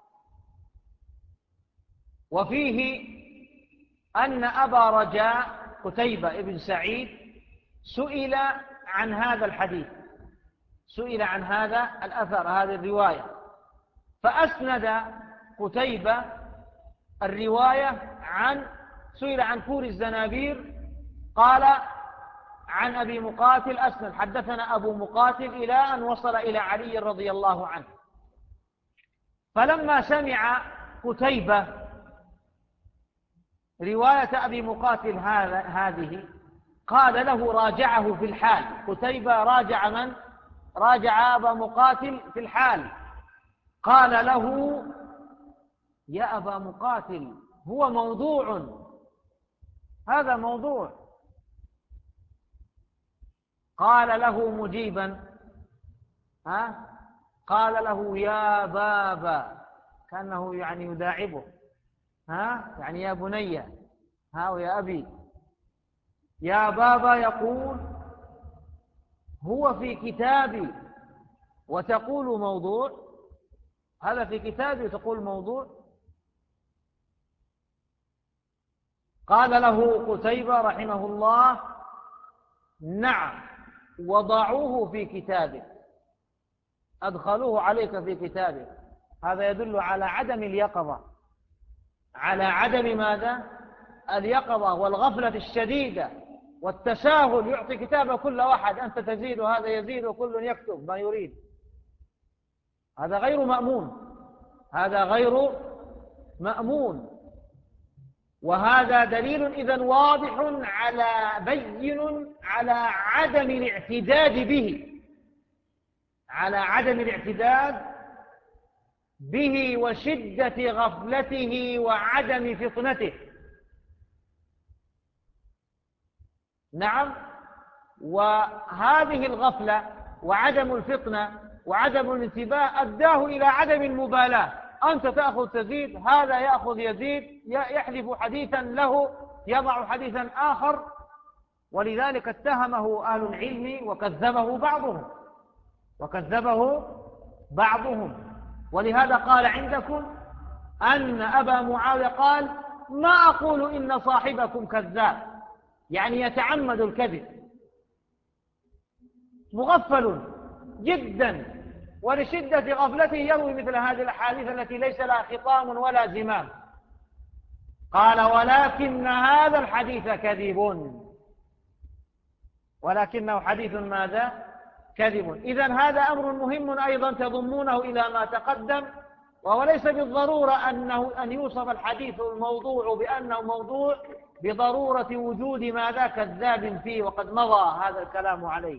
Speaker 3: وفيه أن أبا رجاء قتيبة ابن سعيد سئل عن هذا الحديث، سئل عن هذا الأثر، هذه الرواية، فأسند قتيبة الرواية عن سئل عن كور الزنابير قال عن أبي مقاتل أسند حدثنا أبو مقاتل إلى أن وصل إلى علي رضي الله عنه. فلما سمع قتيبة رواية أبي مقاتل هذه قال له، راجعه في الحال. قتيبة راجع من؟ راجع أبا مقاتل في الحال. قال له: يا أبا مقاتل هو موضوع، هذا موضوع. قال له مجيبا ها قال له: يا بابا، كأنه يعني يداعبه، ها يعني يا بني، ها ويا أبي، يا بابا يقول هو في كتابي وتقول موضوع، هذا في كتابي وتقول موضوع. قال له قتيبة رحمه الله نعم وضعوه في كتابه، أدخلوه عليك في كتابه. هذا يدل على عدم اليقظة، على عدم ماذا؟ اليقظة والغفلة الشديدة والتساهل. يعطي كتابه كل واحد، أنت تزيد وهذا يزيد وكل يكتب ما يريد. هذا غير مأمون، هذا غير مأمون. وهذا دليل إذن واضح على بين على عدم الاعتداد به، على عدم الاعتداد به وشدة غفلته وعدم فطنته. نعم، وهذه الغفلة وعدم الفطنة وعدم الانتباه أداه إلى عدم المبالاة. أنت تأخذ تزيد، هذا يأخذ يزيد، يحذف حديثا له يضع حديثا آخر. ولذلك اتهمه أهل العلم وكذبه بعضهم وكذبه بعضهم ولهذا قال عندكم أن أبا معاوية قال ما أقول إن صاحبكم كذاب، يعني يتعمد الكذب، مغفل جدا ولشدة غفلته يروي مثل هذه الأحاديث التي ليس لها خطام ولا زمام. قال ولكن هذا الحديث كذب، ولكنه حديث ماذا؟ كذب. إذن هذا أمر مهم أيضا تضمونه إلى ما تقدم، وهو ليس بالضرورة أنه أن يوصف الحديث الموضوع بأنه موضوع بضرورة وجود ماذا؟ كذاب فيه، وقد مضى هذا الكلام عليه.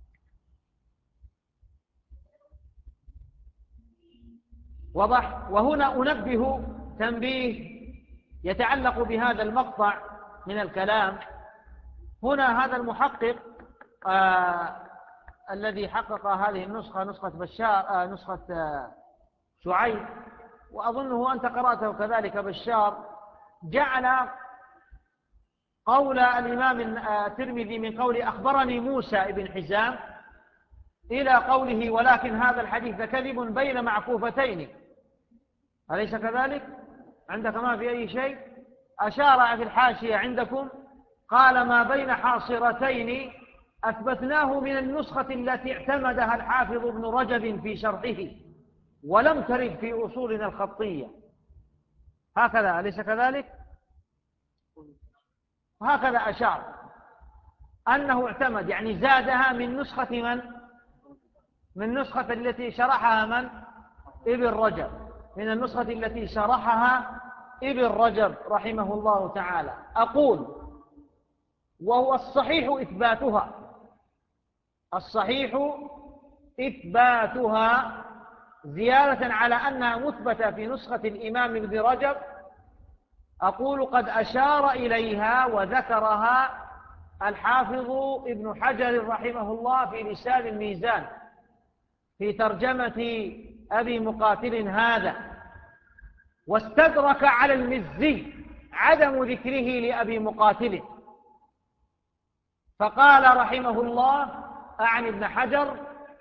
Speaker 3: وضح. وهنا أنبه تنبيه يتعلق بهذا المقطع من الكلام. هنا هذا المحقق آه الذي حقق هذه النسخة، نسخة بشار آه نسخة آه شعيب، وأظنه أنت قرأته كذلك بشار، جعل قول الإمام الترمذي من قول أخبرني موسى بن حزام إلى قوله ولكن هذا الحديث كذب بين معكوفتين، أليس كذلك؟ عندك ما في أي شيء؟ أشار في الحاشية عندكم قال ما بين حاصرتين أثبتناه من النسخة التي اعتمدها الحافظ ابن رجب في شرحه ولم ترد في أصولنا الخطية. هكذا أليس كذلك؟ هكذا أشار أنه اعتمد، يعني زادها من نسخة من؟ من نسخة التي شرحها من؟ ابن رجب، من النسخة التي شرحها ابن رجب رحمه الله تعالى. أقول وهو الصحيح إثباتها، الصحيح إثباتها زيادة على أنها مثبتة في نسخة الإمام ابن رجب. أقول قد أشار إليها وذكرها الحافظ ابن حجر رحمه الله في لسان الميزان في ترجمة أبي مقاتل هذا، واستدرك على المزي عدم ذكره لأبي مقاتل، فقال رحمه الله أعني ابن حجر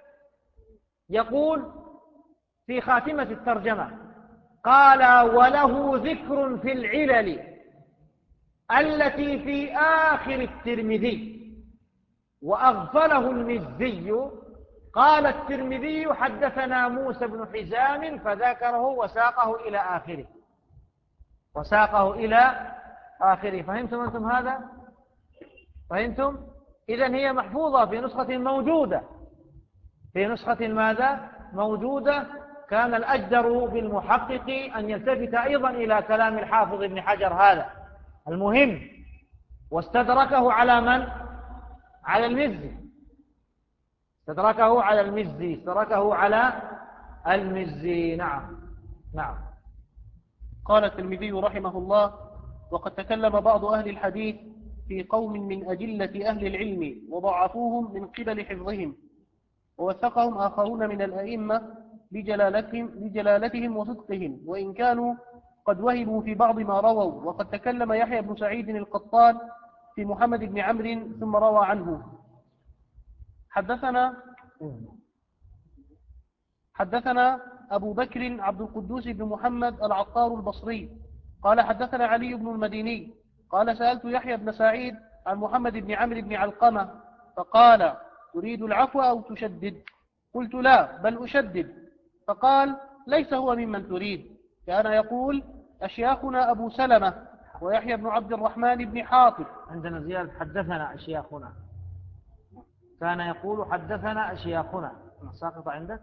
Speaker 3: يقول في خاتمة الترجمة قال وله ذكر في العلل التي في آخر الترمذي وأغفله المزي. قال الترمذي حدثنا موسى بن حزام فذكره وساقه إلى آخره، وساقه إلى آخره. فهمتم أنتم هذا؟ فهمتم؟ إذن هي محفوظة في نسخة موجودة، في نسخة ماذا؟ موجودة. كان الأجدر بالمحقق أن يلتفت أيضا إلى كلام الحافظ ابن حجر هذا المهم، واستدركه على من؟ على المزي، استدركه على المزي، استدركه على المزي. نعم نعم.
Speaker 2: قال الترمذي رحمه الله وقد تكلم بعض أهل الحديث في قوم من أجلة أهل العلم وضعفوهم من قبل حفظهم، ووثقهم آخرون من الأئمة لجلالتهم, لجلالتهم وصدقهم، وإن كانوا قد وهبوا في بعض ما رووا. وقد تكلم يحيى بن سعيد القطان في محمد بن عمرو ثم روى عنه. حدثنا حدثنا أبو بكر عبد القدوس بن محمد العطار البصري قال حدثنا علي بن المديني قال سألت يحيى بن سعيد عن محمد بن عمرو بن علقمة فقال تريد العفو أو تشدد؟ قلت لا بل أشدد. فقال ليس هو ممن تريد، كان يقول أشياخنا أبو سلمة ويحيى بن عبد الرحمن بن حاطب.
Speaker 3: عندنا زيادة حدثنا أشياخنا، كان يقول حدثنا أشياخنا، ساقط عندك؟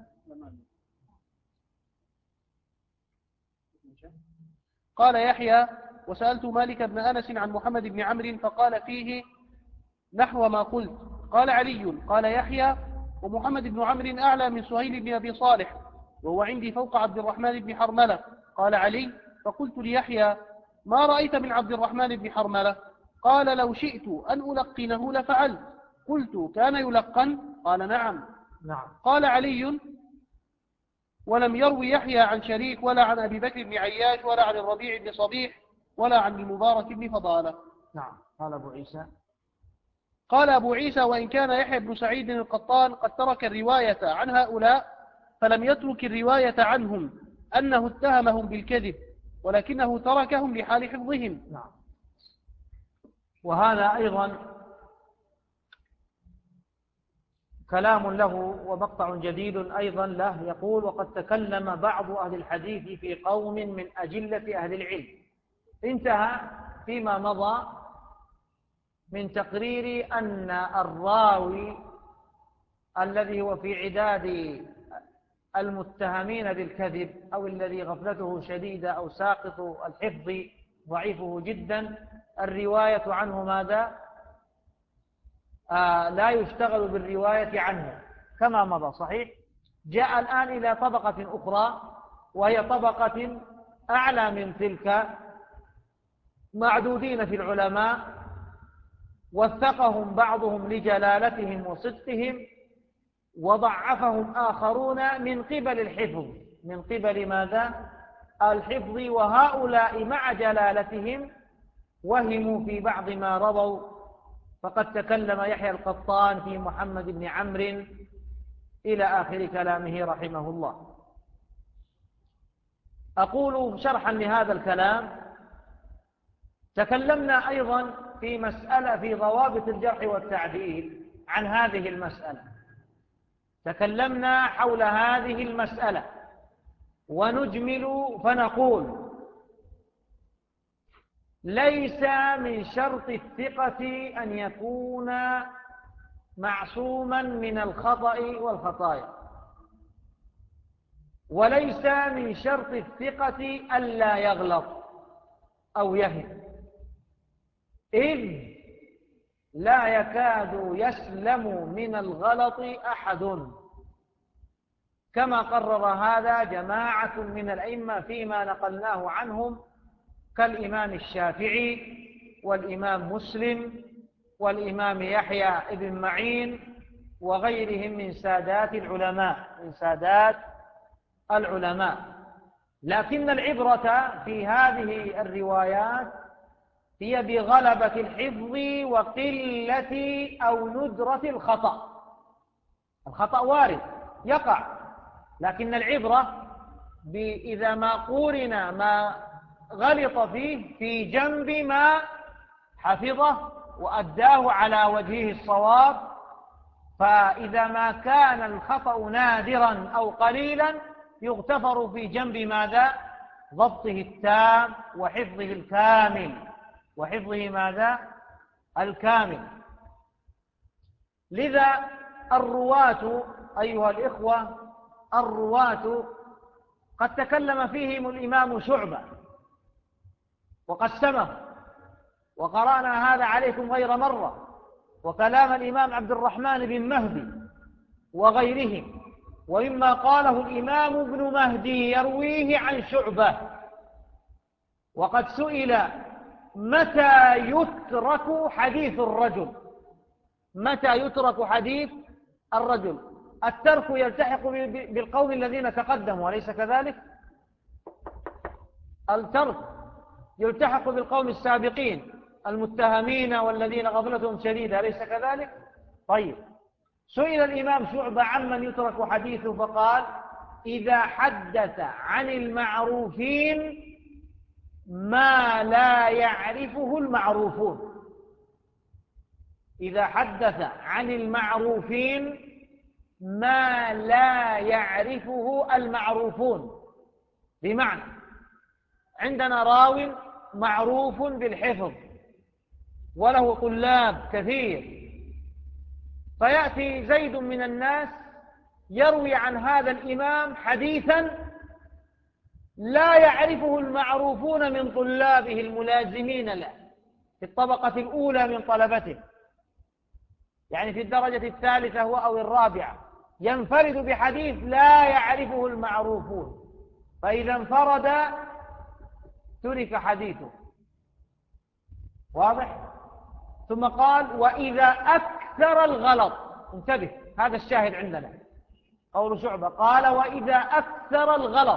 Speaker 2: قال يحيى وسألت مالك بن أنس عن محمد بن عمرو فقال فيه نحو ما قلت. قال علي قال يحيى ومحمد بن عمرو أعلى من سهيل بن أبي صالح وهو عندي فوق عبد الرحمن بن حرملة. قال علي فقلت ليحيى ما رأيت من عبد الرحمن بن حرملة؟ قال لو شئت أن ألقنه لفعلت. قلت كان يلقن؟ قال نعم.
Speaker 3: نعم.
Speaker 2: قال علي ولم يروي يحيى عن شريك ولا عن أبي بكر بن عياش ولا عن الربيع بن صبيح ولا عن المبارك بن فضالة.
Speaker 3: نعم. قال أبو عيسى
Speaker 2: قال أبو عيسى وإن كان يحيى بن سعيد القطان قد ترك الرواية عن هؤلاء فلم يترك الرواية عنهم أنه اتهمهم بالكذب، ولكنه تركهم لحال حفظهم.
Speaker 3: نعم. وهذا أيضا كلام له ومقطع جديد أيضا له، يقول وقد تكلم بعض أهل الحديث في قوم من أجلة أهل العلم. انتهى فيما مضى من تقرير أن الراوي الذي هو في عداد المتهمين بالكذب أو الذي غفلته شديدة أو ساقط الحفظ ضعيفه جدا الرواية عنه ماذا؟ آه لا يشتغل بالرواية عنه كما مضى صحيح. جاء الآن إلى طبقة أخرى وهي طبقة أعلى من تلك، معدودين في العلماء وثقهم بعضهم لجلالتهم وصدقهم وضعفهم آخرون من قبل الحفظ، من قبل ماذا؟ الحفظ. وهؤلاء مع جلالتهم وهموا في بعض ما رووا. فقد تكلم يحيى القطان في محمد بن عمرو إلى آخر كلامه رحمه الله. أقول شرحا لهذا الكلام تكلمنا أيضا في مسألة في ضوابط الجرح والتعديل. عن هذه المسألة تكلمنا حول هذه المسألة ونجمل فنقول ليس من شرط الثقة أن يكون معصوما من الخطأ والخطايا، وليس من شرط الثقة ألا يغلط أو يهم، إذ لا يكاد يسلم من الغلط أحد، كما قرر هذا جماعة من الأئمة فيما نقلناه عنهم كالإمام الشافعي والإمام مسلم والإمام يحيى بن معين وغيرهم من سادات العلماء من سادات العلماء. لكن العبرة في هذه الروايات هي بغلبة الحفظ وقلة أو ندرة الخطأ. الخطأ وارد يقع، لكن العبرة إذا ما قورن ما غلط فيه في جنب ما حفظه وأداه على وجهه الصواب. فإذا ما كان الخطأ نادرا أو قليلا يغتفر في جنب ماذا؟ ضبطه التام وحفظه الكامل وحفظه ماذا؟ الكامل. لذا الرواة أيها الإخوة الرواة قد تكلم فيهم الإمام شعبة وقسمه، وقرأنا هذا عليكم غير مرة، وكلام الإمام عبد الرحمن بن مهدي وغيرهم، ومما قاله الإمام ابن مهدي يرويه عن شعبة. وقد سئل متى يترك حديث الرجل؟ متى يترك حديث الرجل؟ الترك يلتحق بالقوم الذين تقدموا، أليس كذلك؟ الترك يلتحق بالقوم السابقين، المتهمين والذين غفلتهم شديدة، أليس كذلك؟ طيب، سئل الإمام شعبة عمن يترك حديثه فقال: إذا حدث عن المعروفين ما لا يعرفه المعروفون. إذا حدث عن المعروفين ما لا يعرفه المعروفون، بمعنى عندنا راو معروف بالحفظ وله طلاب كثير، فيأتي زيد من الناس يروي عن هذا الإمام حديثا لا يعرفه المعروفون من طلابه الملازمين له في الطبقة الأولى من طلبته، يعني في الدرجة الثالثة هو أو الرابعة، ينفرد بحديث لا يعرفه المعروفون، فإذا انفرد ترك حديثه. واضح؟ ثم قال: وإذا أكثر الغلط. انتبه، هذا الشاهد عندنا، قول شعبة قال: وإذا أكثر الغلط.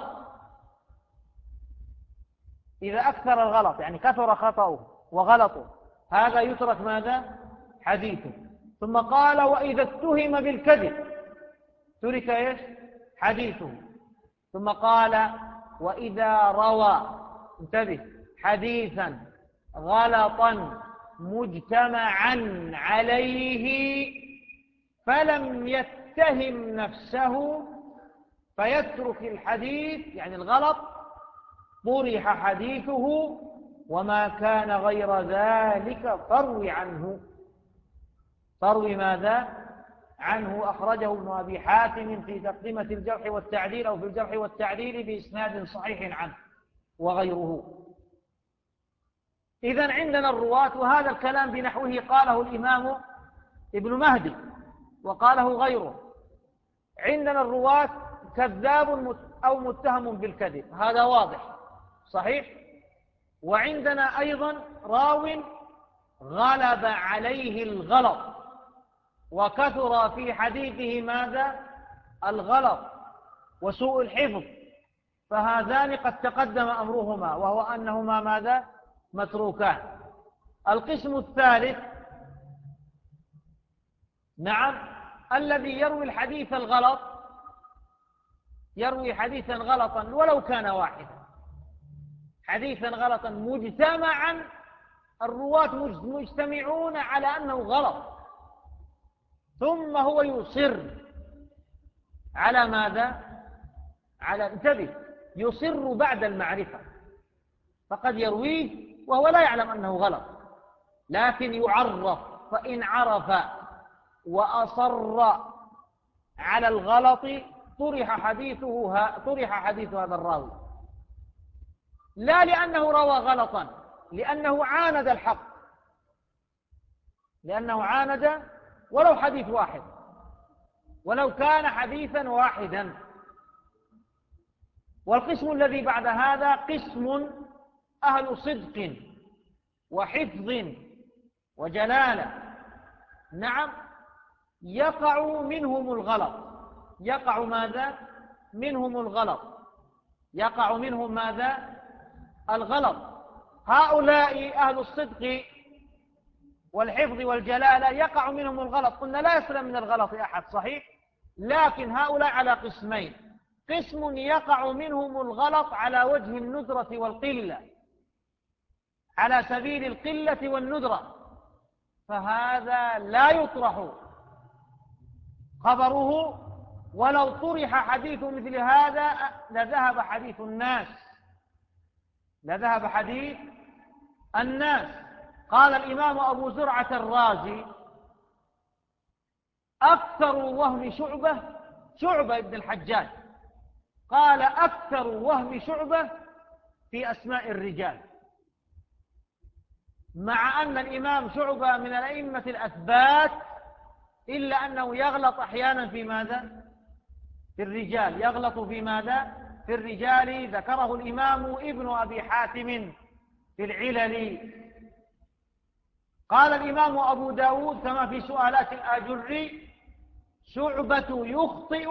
Speaker 3: إذا أكثر الغلط يعني كثر خطأه وغلطه، هذا يترك ماذا؟ حديثه. ثم قال: وإذا اتهم بالكذب ترك إيش؟ حديثه. ثم قال: وإذا روى، انتبه، حديثا غلطا مجتمعا عليه فلم يتهم نفسه فيترك الحديث، يعني الغلط، طرح حديثه، وما كان غير ذلك فروي عنه. فروي ماذا؟ عنه. أخرجه ابن أبي حاتم في تقدمة الجرح والتعديل أو في الجرح والتعديل بإسناد صحيح عنه وغيره. إذن عندنا الرواة، وهذا الكلام بنحوه قاله الإمام ابن مهدي وقاله غيره. عندنا الرواة كذاب أو متهم بالكذب، هذا واضح صحيح. وعندنا أيضا راو غلب عليه الغلط وكثر في حديثه ماذا؟ الغلط وسوء الحفظ، فهذان قد تقدم أمرهما، وهو أنهما ماذا؟ متروكان. القسم الثالث، نعم، الذي يروي الحديث الغلط، يروي حديثا غلطا ولو كان واحدا، حديثا غلطا مجتمعا، الرواة مجتمعون على أنه غلط، ثم هو يصر على ماذا؟ على، انتبه، يصر بعد المعرفة، فقد يرويه وهو لا يعلم أنه غلط، لكن يعرف، فإن عرف وأصر على الغلط طرح حديثه، طرح حديث هذا الراوي، لا لأنه روى غلطا، لأنه عاند الحق، لأنه عاند ولو حديث واحد، ولو كان حديثا واحدا. والقسم الذي بعد هذا قسم أهل صدق وحفظ وجلالة، نعم، يقع منهم الغلط. يقع ماذا؟ منهم الغلط. يقع منهم ماذا؟ الغلط. هؤلاء أهل الصدق والحفظ والجلالة يقع منهم الغلط، قلنا لا يسلم من الغلط أحد، صحيح؟ لكن هؤلاء على قسمين: قسم يقع منهم الغلط على وجه الندرة والقلة، على سبيل القلة والندرة، فهذا لا يطرح خبره، ولو طرح حديث مثل هذا لذهب حديث الناس، لذهب حديث الناس. قال الإمام أبو زرعة الرازي: أكثر وهم شعبة، شعبة ابن الحجاج، قال: أكثر وهم شعبة في أسماء الرجال، مع أن الإمام شعبة من الأئمة الأثبات، إلا أنه يغلط أحيانا في ماذا؟ في الرجال. يغلط في ماذا؟ في الرجال. ذكره الإمام ابن أبي حاتم في العلل. قال الإمام أبو داود كما في سؤالات الآجري: شعبة يخطئ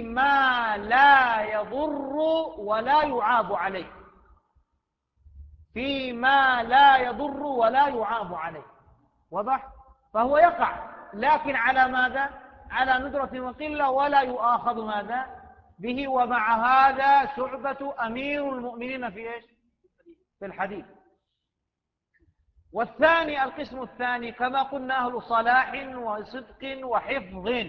Speaker 3: فيما لا يضر ولا يعاب عليه. فيما لا يضر ولا يعاب عليه. واضح؟ فهو يقع، لكن على ماذا؟ على ندرة وقلة، ولا يؤاخذ ماذا به. ومع هذا شعبة أمير المؤمنين في إيش؟ في الحديث. والثاني، القسم الثاني كما قلنا أهل صلاح وصدق وحفظ،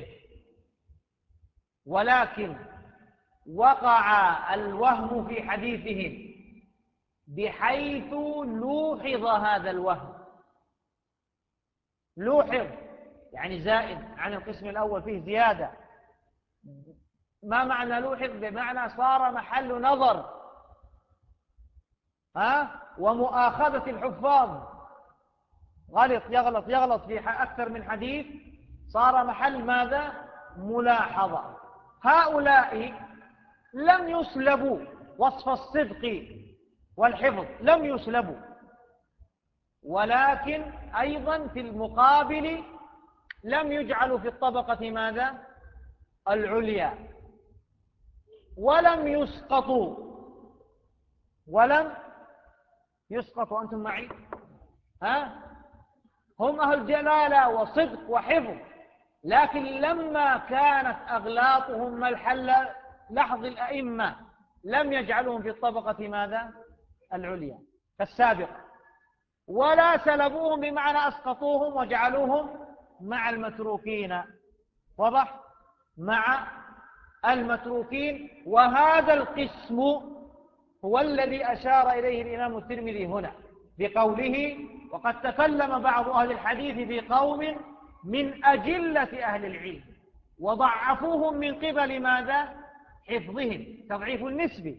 Speaker 3: ولكن وقع الوهم في حديثهم بحيث لوحظ هذا الوهم. لوحظ يعني زائد عن القسم الأول، فيه زيادة. ما معنى لوحظ؟ بمعنى صار محل نظر ها ومؤاخذة الحفاظ. غلط يغلط يغلط في أكثر من حديث، صار محل ماذا؟ ملاحظة. هؤلاء لم يسلبوا وصف الصدق والحفظ، لم يسلبوا، ولكن أيضا في المقابل لم يجعلوا في الطبقة ماذا؟ العليا، ولم يسقطوا ولم يسقطوا. أنتم معي؟ ها؟ هم أهل جلالة وصدق وحفظ، لكن لما كانت أغلاطهم محل لحظ الأئمة لم يجعلهم في الطبقة ماذا؟ العليا كالسابق، ولا سلبوهم بمعنى أسقطوهم وجعلوهم مع المتروكين. واضح؟ مع المتروكين. وهذا القسم هو الذي أشار إليه الإمام الترمذي هنا بقوله: وقد تكلم بعض أهل الحديث في قوم من أجلة أهل العلم وضعفوهم من قبل ماذا؟ حفظهم، تضعيف النسبي،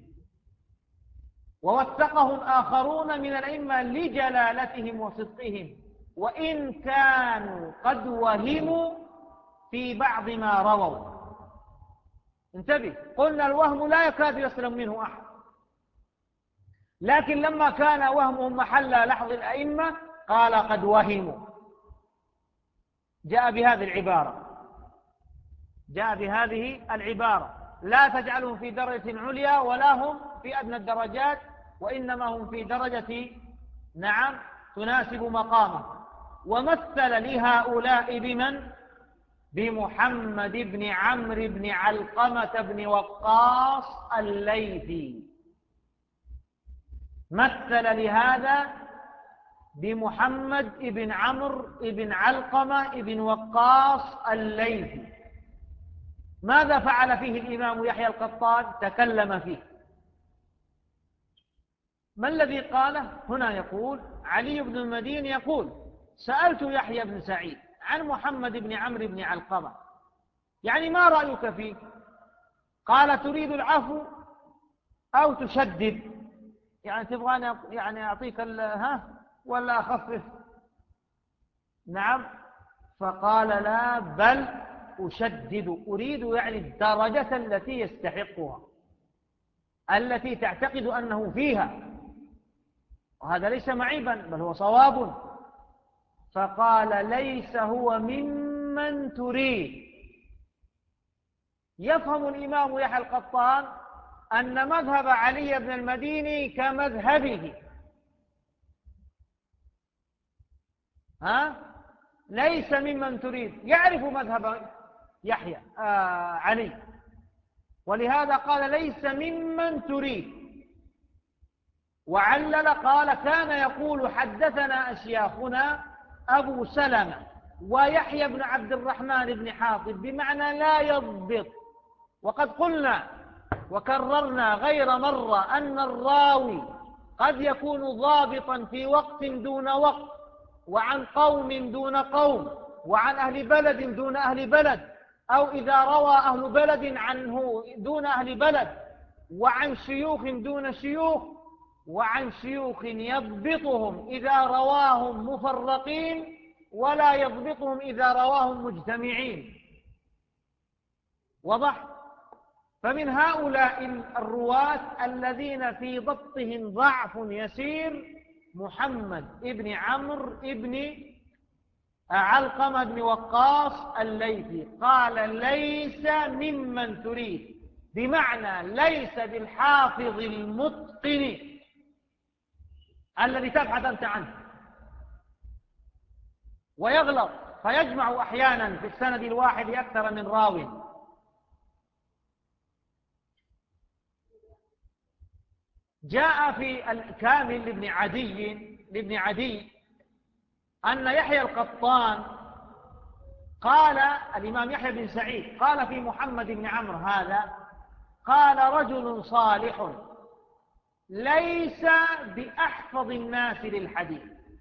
Speaker 3: ووثقهم آخرون من الأئمة لجلالتهم وصدقهم، وإن كانوا قد وهموا في بعض ما رووا. انتبه، قلنا الوهم لا يكاد يسلم منه أحد، لكن لما كان وهمهم محل لحظ الأئمة قال قد وهموا، جاء بهذه العبارة جاء بهذه العبارة لا تجعلهم في درجة عليا ولا هم في أدنى الدرجات، وإنما هم في درجة نعم تناسب مقامه. ومثل لهؤلاء بمن؟ بمحمد بن عمرو بن علقمة بن وقاص الليثي. مثل لهذا بمحمد بن عمرو بن علقمة بن وقاص الليثي. ماذا فعل فيه الإمام يحيى القطان؟ تكلم فيه. ما الذي قاله هنا؟ يقول علي بن المديني يقول: سألت يحيى بن سعيد عن محمد بن عمرو بن علقمة، يعني ما رأيك فيه؟ قال: تريد العفو أو تشدد؟ يعني تبغاني يعني أعطيك ها ولا أخفف؟ نعم. فقال: لا، بل أشدد، أريد يعني الدرجة التي يستحقها، التي تعتقد أنه فيها، وهذا ليس معيبا بل هو صواب. فقال: ليس هو ممن تريد. يفهم الإمام يحيى القطان أن مذهب علي بن المديني كمذهبه، ها؟ ليس ممن تريد، يعرف مذهب يحيى آه علي، ولهذا قال: ليس ممن تريد. وعلل قال: كان يقول حدثنا أشياخنا أبو سلمة ويحيى بن عبد الرحمن بن حاطب، بمعنى لا يضبط. وقد قلنا وكررنا غير مرة أن الراوي قد يكون ضابطا في وقت دون وقت، وعن قوم دون قوم، وعن أهل بلد دون أهل بلد، أو إذا روى أهل بلد عنه دون أهل بلد، وعن شيوخ دون شيوخ، وعن شيوخ يضبطهم إذا رواهم مفرقين ولا يضبطهم إذا رواهم مجتمعين. وضح؟ فمن هؤلاء الرواة الذين في ضبطهم ضعف يسير محمد ابن عمرو ابن علقمة بن وقاص الليثي. قال: ليس ممن تريد، بمعنى ليس بالحافظ المتقن الذي تبحث أنت عنه، ويغلط فيجمع أحيانا في السند الواحد أكثر من راو. جاء في الكامل لابن عدي لابن عدي أن يحيى القطان قال، الإمام يحيى بن سعيد قال في محمد بن عمرو هذا، قال رجل صالح ليس بأحفظ الناس للحديث،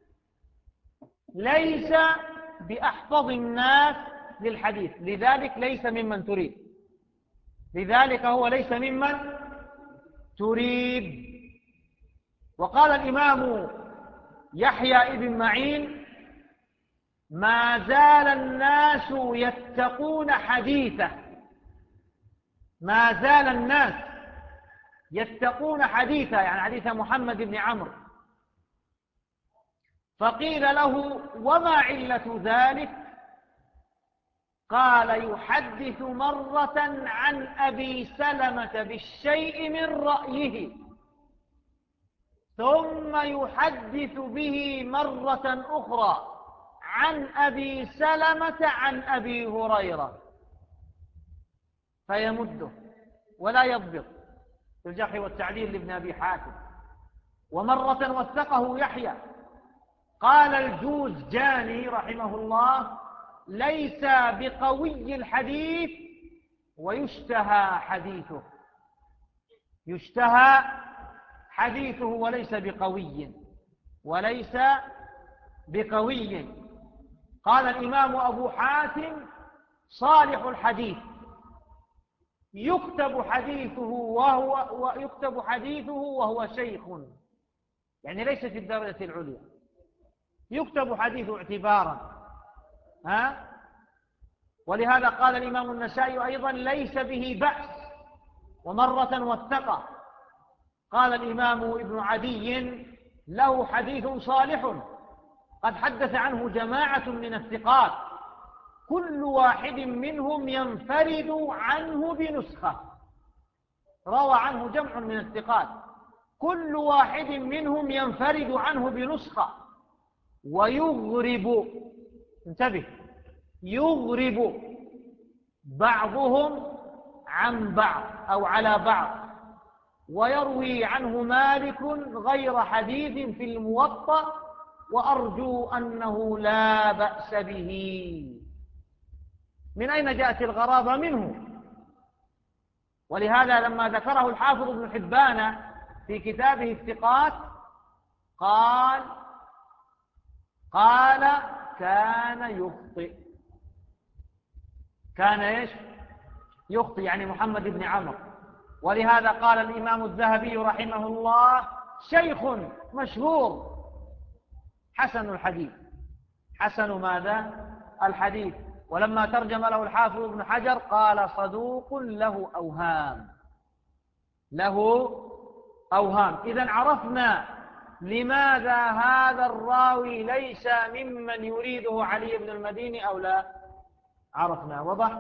Speaker 3: ليس بأحفظ الناس للحديث، لذلك ليس ممن تريد، لذلك هو ليس ممن تريد. وقال الإمام يحيى ابن معين ما زال الناس يتقون حديثه، ما زال الناس يتقون حديثه، يعني حديث محمد بن عمرو. فقيل له وما علة ذلك؟ قال يحدث مرة عن أبي سلمة بالشيء من رأيه، ثم يحدث به مرة أخرى عن أبي سلمة عن أبي هريرة، فيمده ولا يضبط في الجرح والتعديل لابن أبي حاتم. ومرة وثقه يحيى، قال الجوزجاني رحمه الله ليس بقوي الحديث ويشتهى حديثه، يشتهى حديثه وليس بقوي، وليس بقوي. قال الإمام أبو حاتم صالح الحديث يكتب حديثه وهو ويكتب حديثه وهو شيخ، يعني ليس في الدرجة العليا، يكتب حديثه اعتبارا. ها؟ ولهذا قال الإمام النسائي أيضا ليس به بأس، ومرة وثقه. قال الإمام ابن عدي له حديث صالح قد حدث عنه جماعة من الثقات، كل واحد منهم ينفرد عنه بنسخة، روى عنه جمع من الثقات، كل واحد منهم ينفرد عنه بنسخة، ويغرب، انتبه، يغرب بعضهم عن بعض أو على بعض، ويروي عنه مالك غير حديث في الموطأ، وأرجو أنه لا بأس به. من أين جاءت الغرابة منه؟ ولهذا لما ذكره الحافظ ابن حبان في كتابه الثقات قال قال كان يخطئ، كان ايش؟ يخطئ، يعني محمد بن عمرو. ولهذا قال الإمام الذهبي رحمه الله شيخ مشهور حسن الحديث، حسن ماذا؟ الحديث. ولما ترجم له الحافظ ابن حجر قال صدوق له أوهام، له أوهام. إذن عرفنا لماذا هذا الراوي ليس ممن يريده علي بن المديني أو لا؟ عرفنا، وضح؟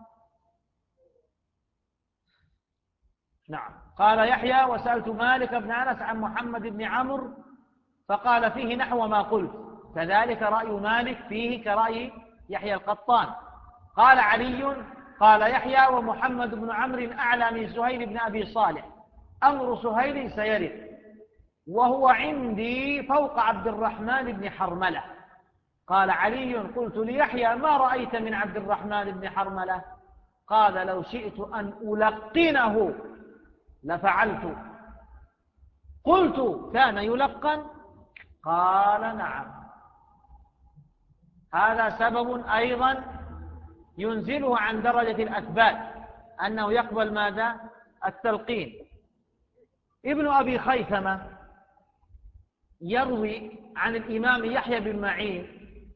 Speaker 3: نعم. قال يحيى وسألت مالك بن أنس عن محمد بن عمرو فقال فيه نحو ما قلت، كذلك رأي مالك فيه كرأي يحيى القطان. قال علي قال يحيى ومحمد بن عمرو أعلى من سهيل بن أبي صالح، أمر سهيل سيرد، وهو عندي فوق عبد الرحمن بن حرملة. قال علي قلت ليحيى ما رأيت من عبد الرحمن بن حرملة؟ قال لو شئت أن ألقنه لفعلت. قلت كان يلقن؟ قال نعم. هذا سبب أيضا ينزله عن درجة الأثبات، أنه يقبل ماذا؟ التلقين. ابن أبي خيثمة يروي عن الإمام يحيى بن معين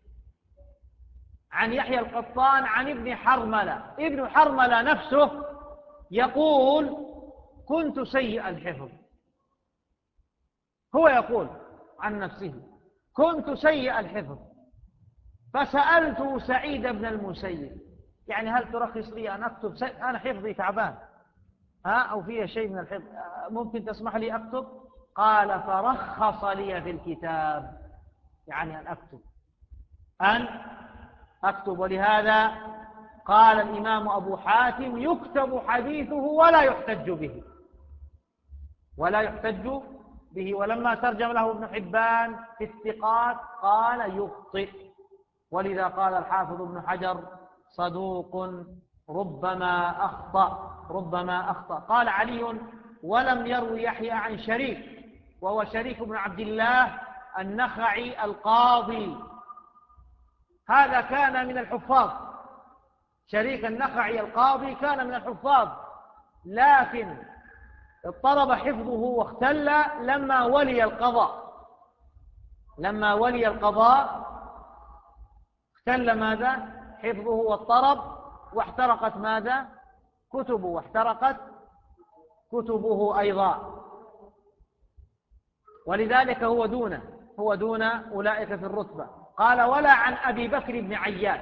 Speaker 3: عن يحيى القطان عن ابن حرملة. ابن حرملة نفسه يقول كنت سيء الحفظ، هو يقول عن نفسه كنت سيء الحفظ، فسألت سعيد بن المسيب يعني هل ترخص لي أن أكتب سي... أنا حفظي تعبان، ها أو فيها شيء من الحفظ، ممكن تسمح لي أكتب؟ قال فرخص لي في الكتاب، يعني أن أكتب أن أكتب ولهذا قال الإمام أبو حاتم يكتب حديثه ولا يحتج به ولا يحتج به ولما ترجم له ابن حبان في الثقات قال يخطئ، ولذا قال الحافظ ابن حجر صدوق ربما أخطأ ربما أخطأ. قال علي ولم يروي يحيى عن شريك، وهو شريك بن عبد الله النخعي القاضي، هذا كان من الحفاظ، شريك النخعي القاضي كان من الحفاظ، لكن اضطرب حفظه واختل لما ولي القضاء لما ولي القضاء اختل ماذا؟ حفظه واضطرب، واحترقت ماذا؟ كتبه، واحترقت كتبه أيضا، ولذلك هو دونه هو دون أولئك في الرتبة. قال ولا عن أبي بكر بن عياش.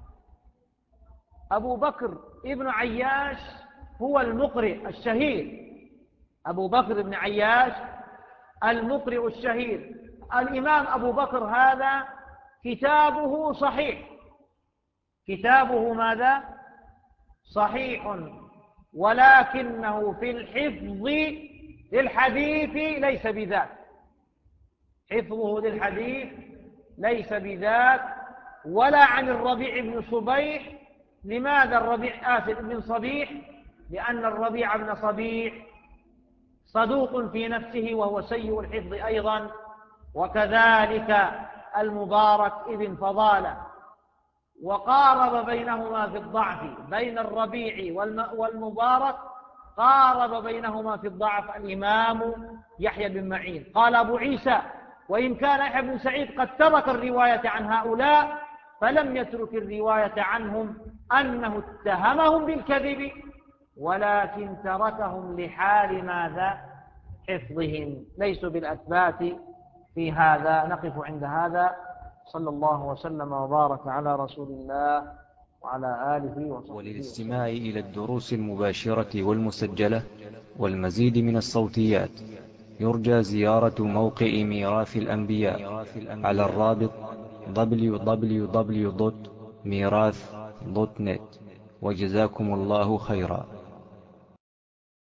Speaker 3: أبو بكر ابن عياش هو المقرئ الشهير، أبو بكر بن عياش المقرئ الشهير. الإمام أبو بكر هذا كتابه صحيح، كتابه ماذا؟ صحيح، ولكنه في الحفظ للحديث ليس بذاك، حفظه للحديث ليس بذاك. ولا عن الربيع بن صبيح. لماذا الربيع آسف بن صبيح؟ لأن الربيع بن صبيح صدوق في نفسه وهو سيء الحفظ أيضا، وكذلك المبارك ابن فضالة، وقارب بينهما في الضعف، بين الربيع والمبارك قارب بينهما في الضعف الإمام يحيى بن معين. قال أبو عيسى وإن كان يحيى بن سعيد قد ترك الرواية عن هؤلاء فلم يترك الرواية عنهم أنه اتهمهم بالكذب، ولكن تركهم لحال ماذا؟ حفظهم، ليسوا بالأثبات في هذا. نقف عند هذا. صلى الله وسلم وبارك على رسول الله وعلى آله وصحبه.
Speaker 1: وللاستماع إلى الدروس المباشرة والمسجلة والمزيد من الصوتيات يرجى زيارة موقع ميراث الأنبياء على الرابط دبليو دبليو دبليو دوت ميراث دوت نت. وجزاكم الله خيرا.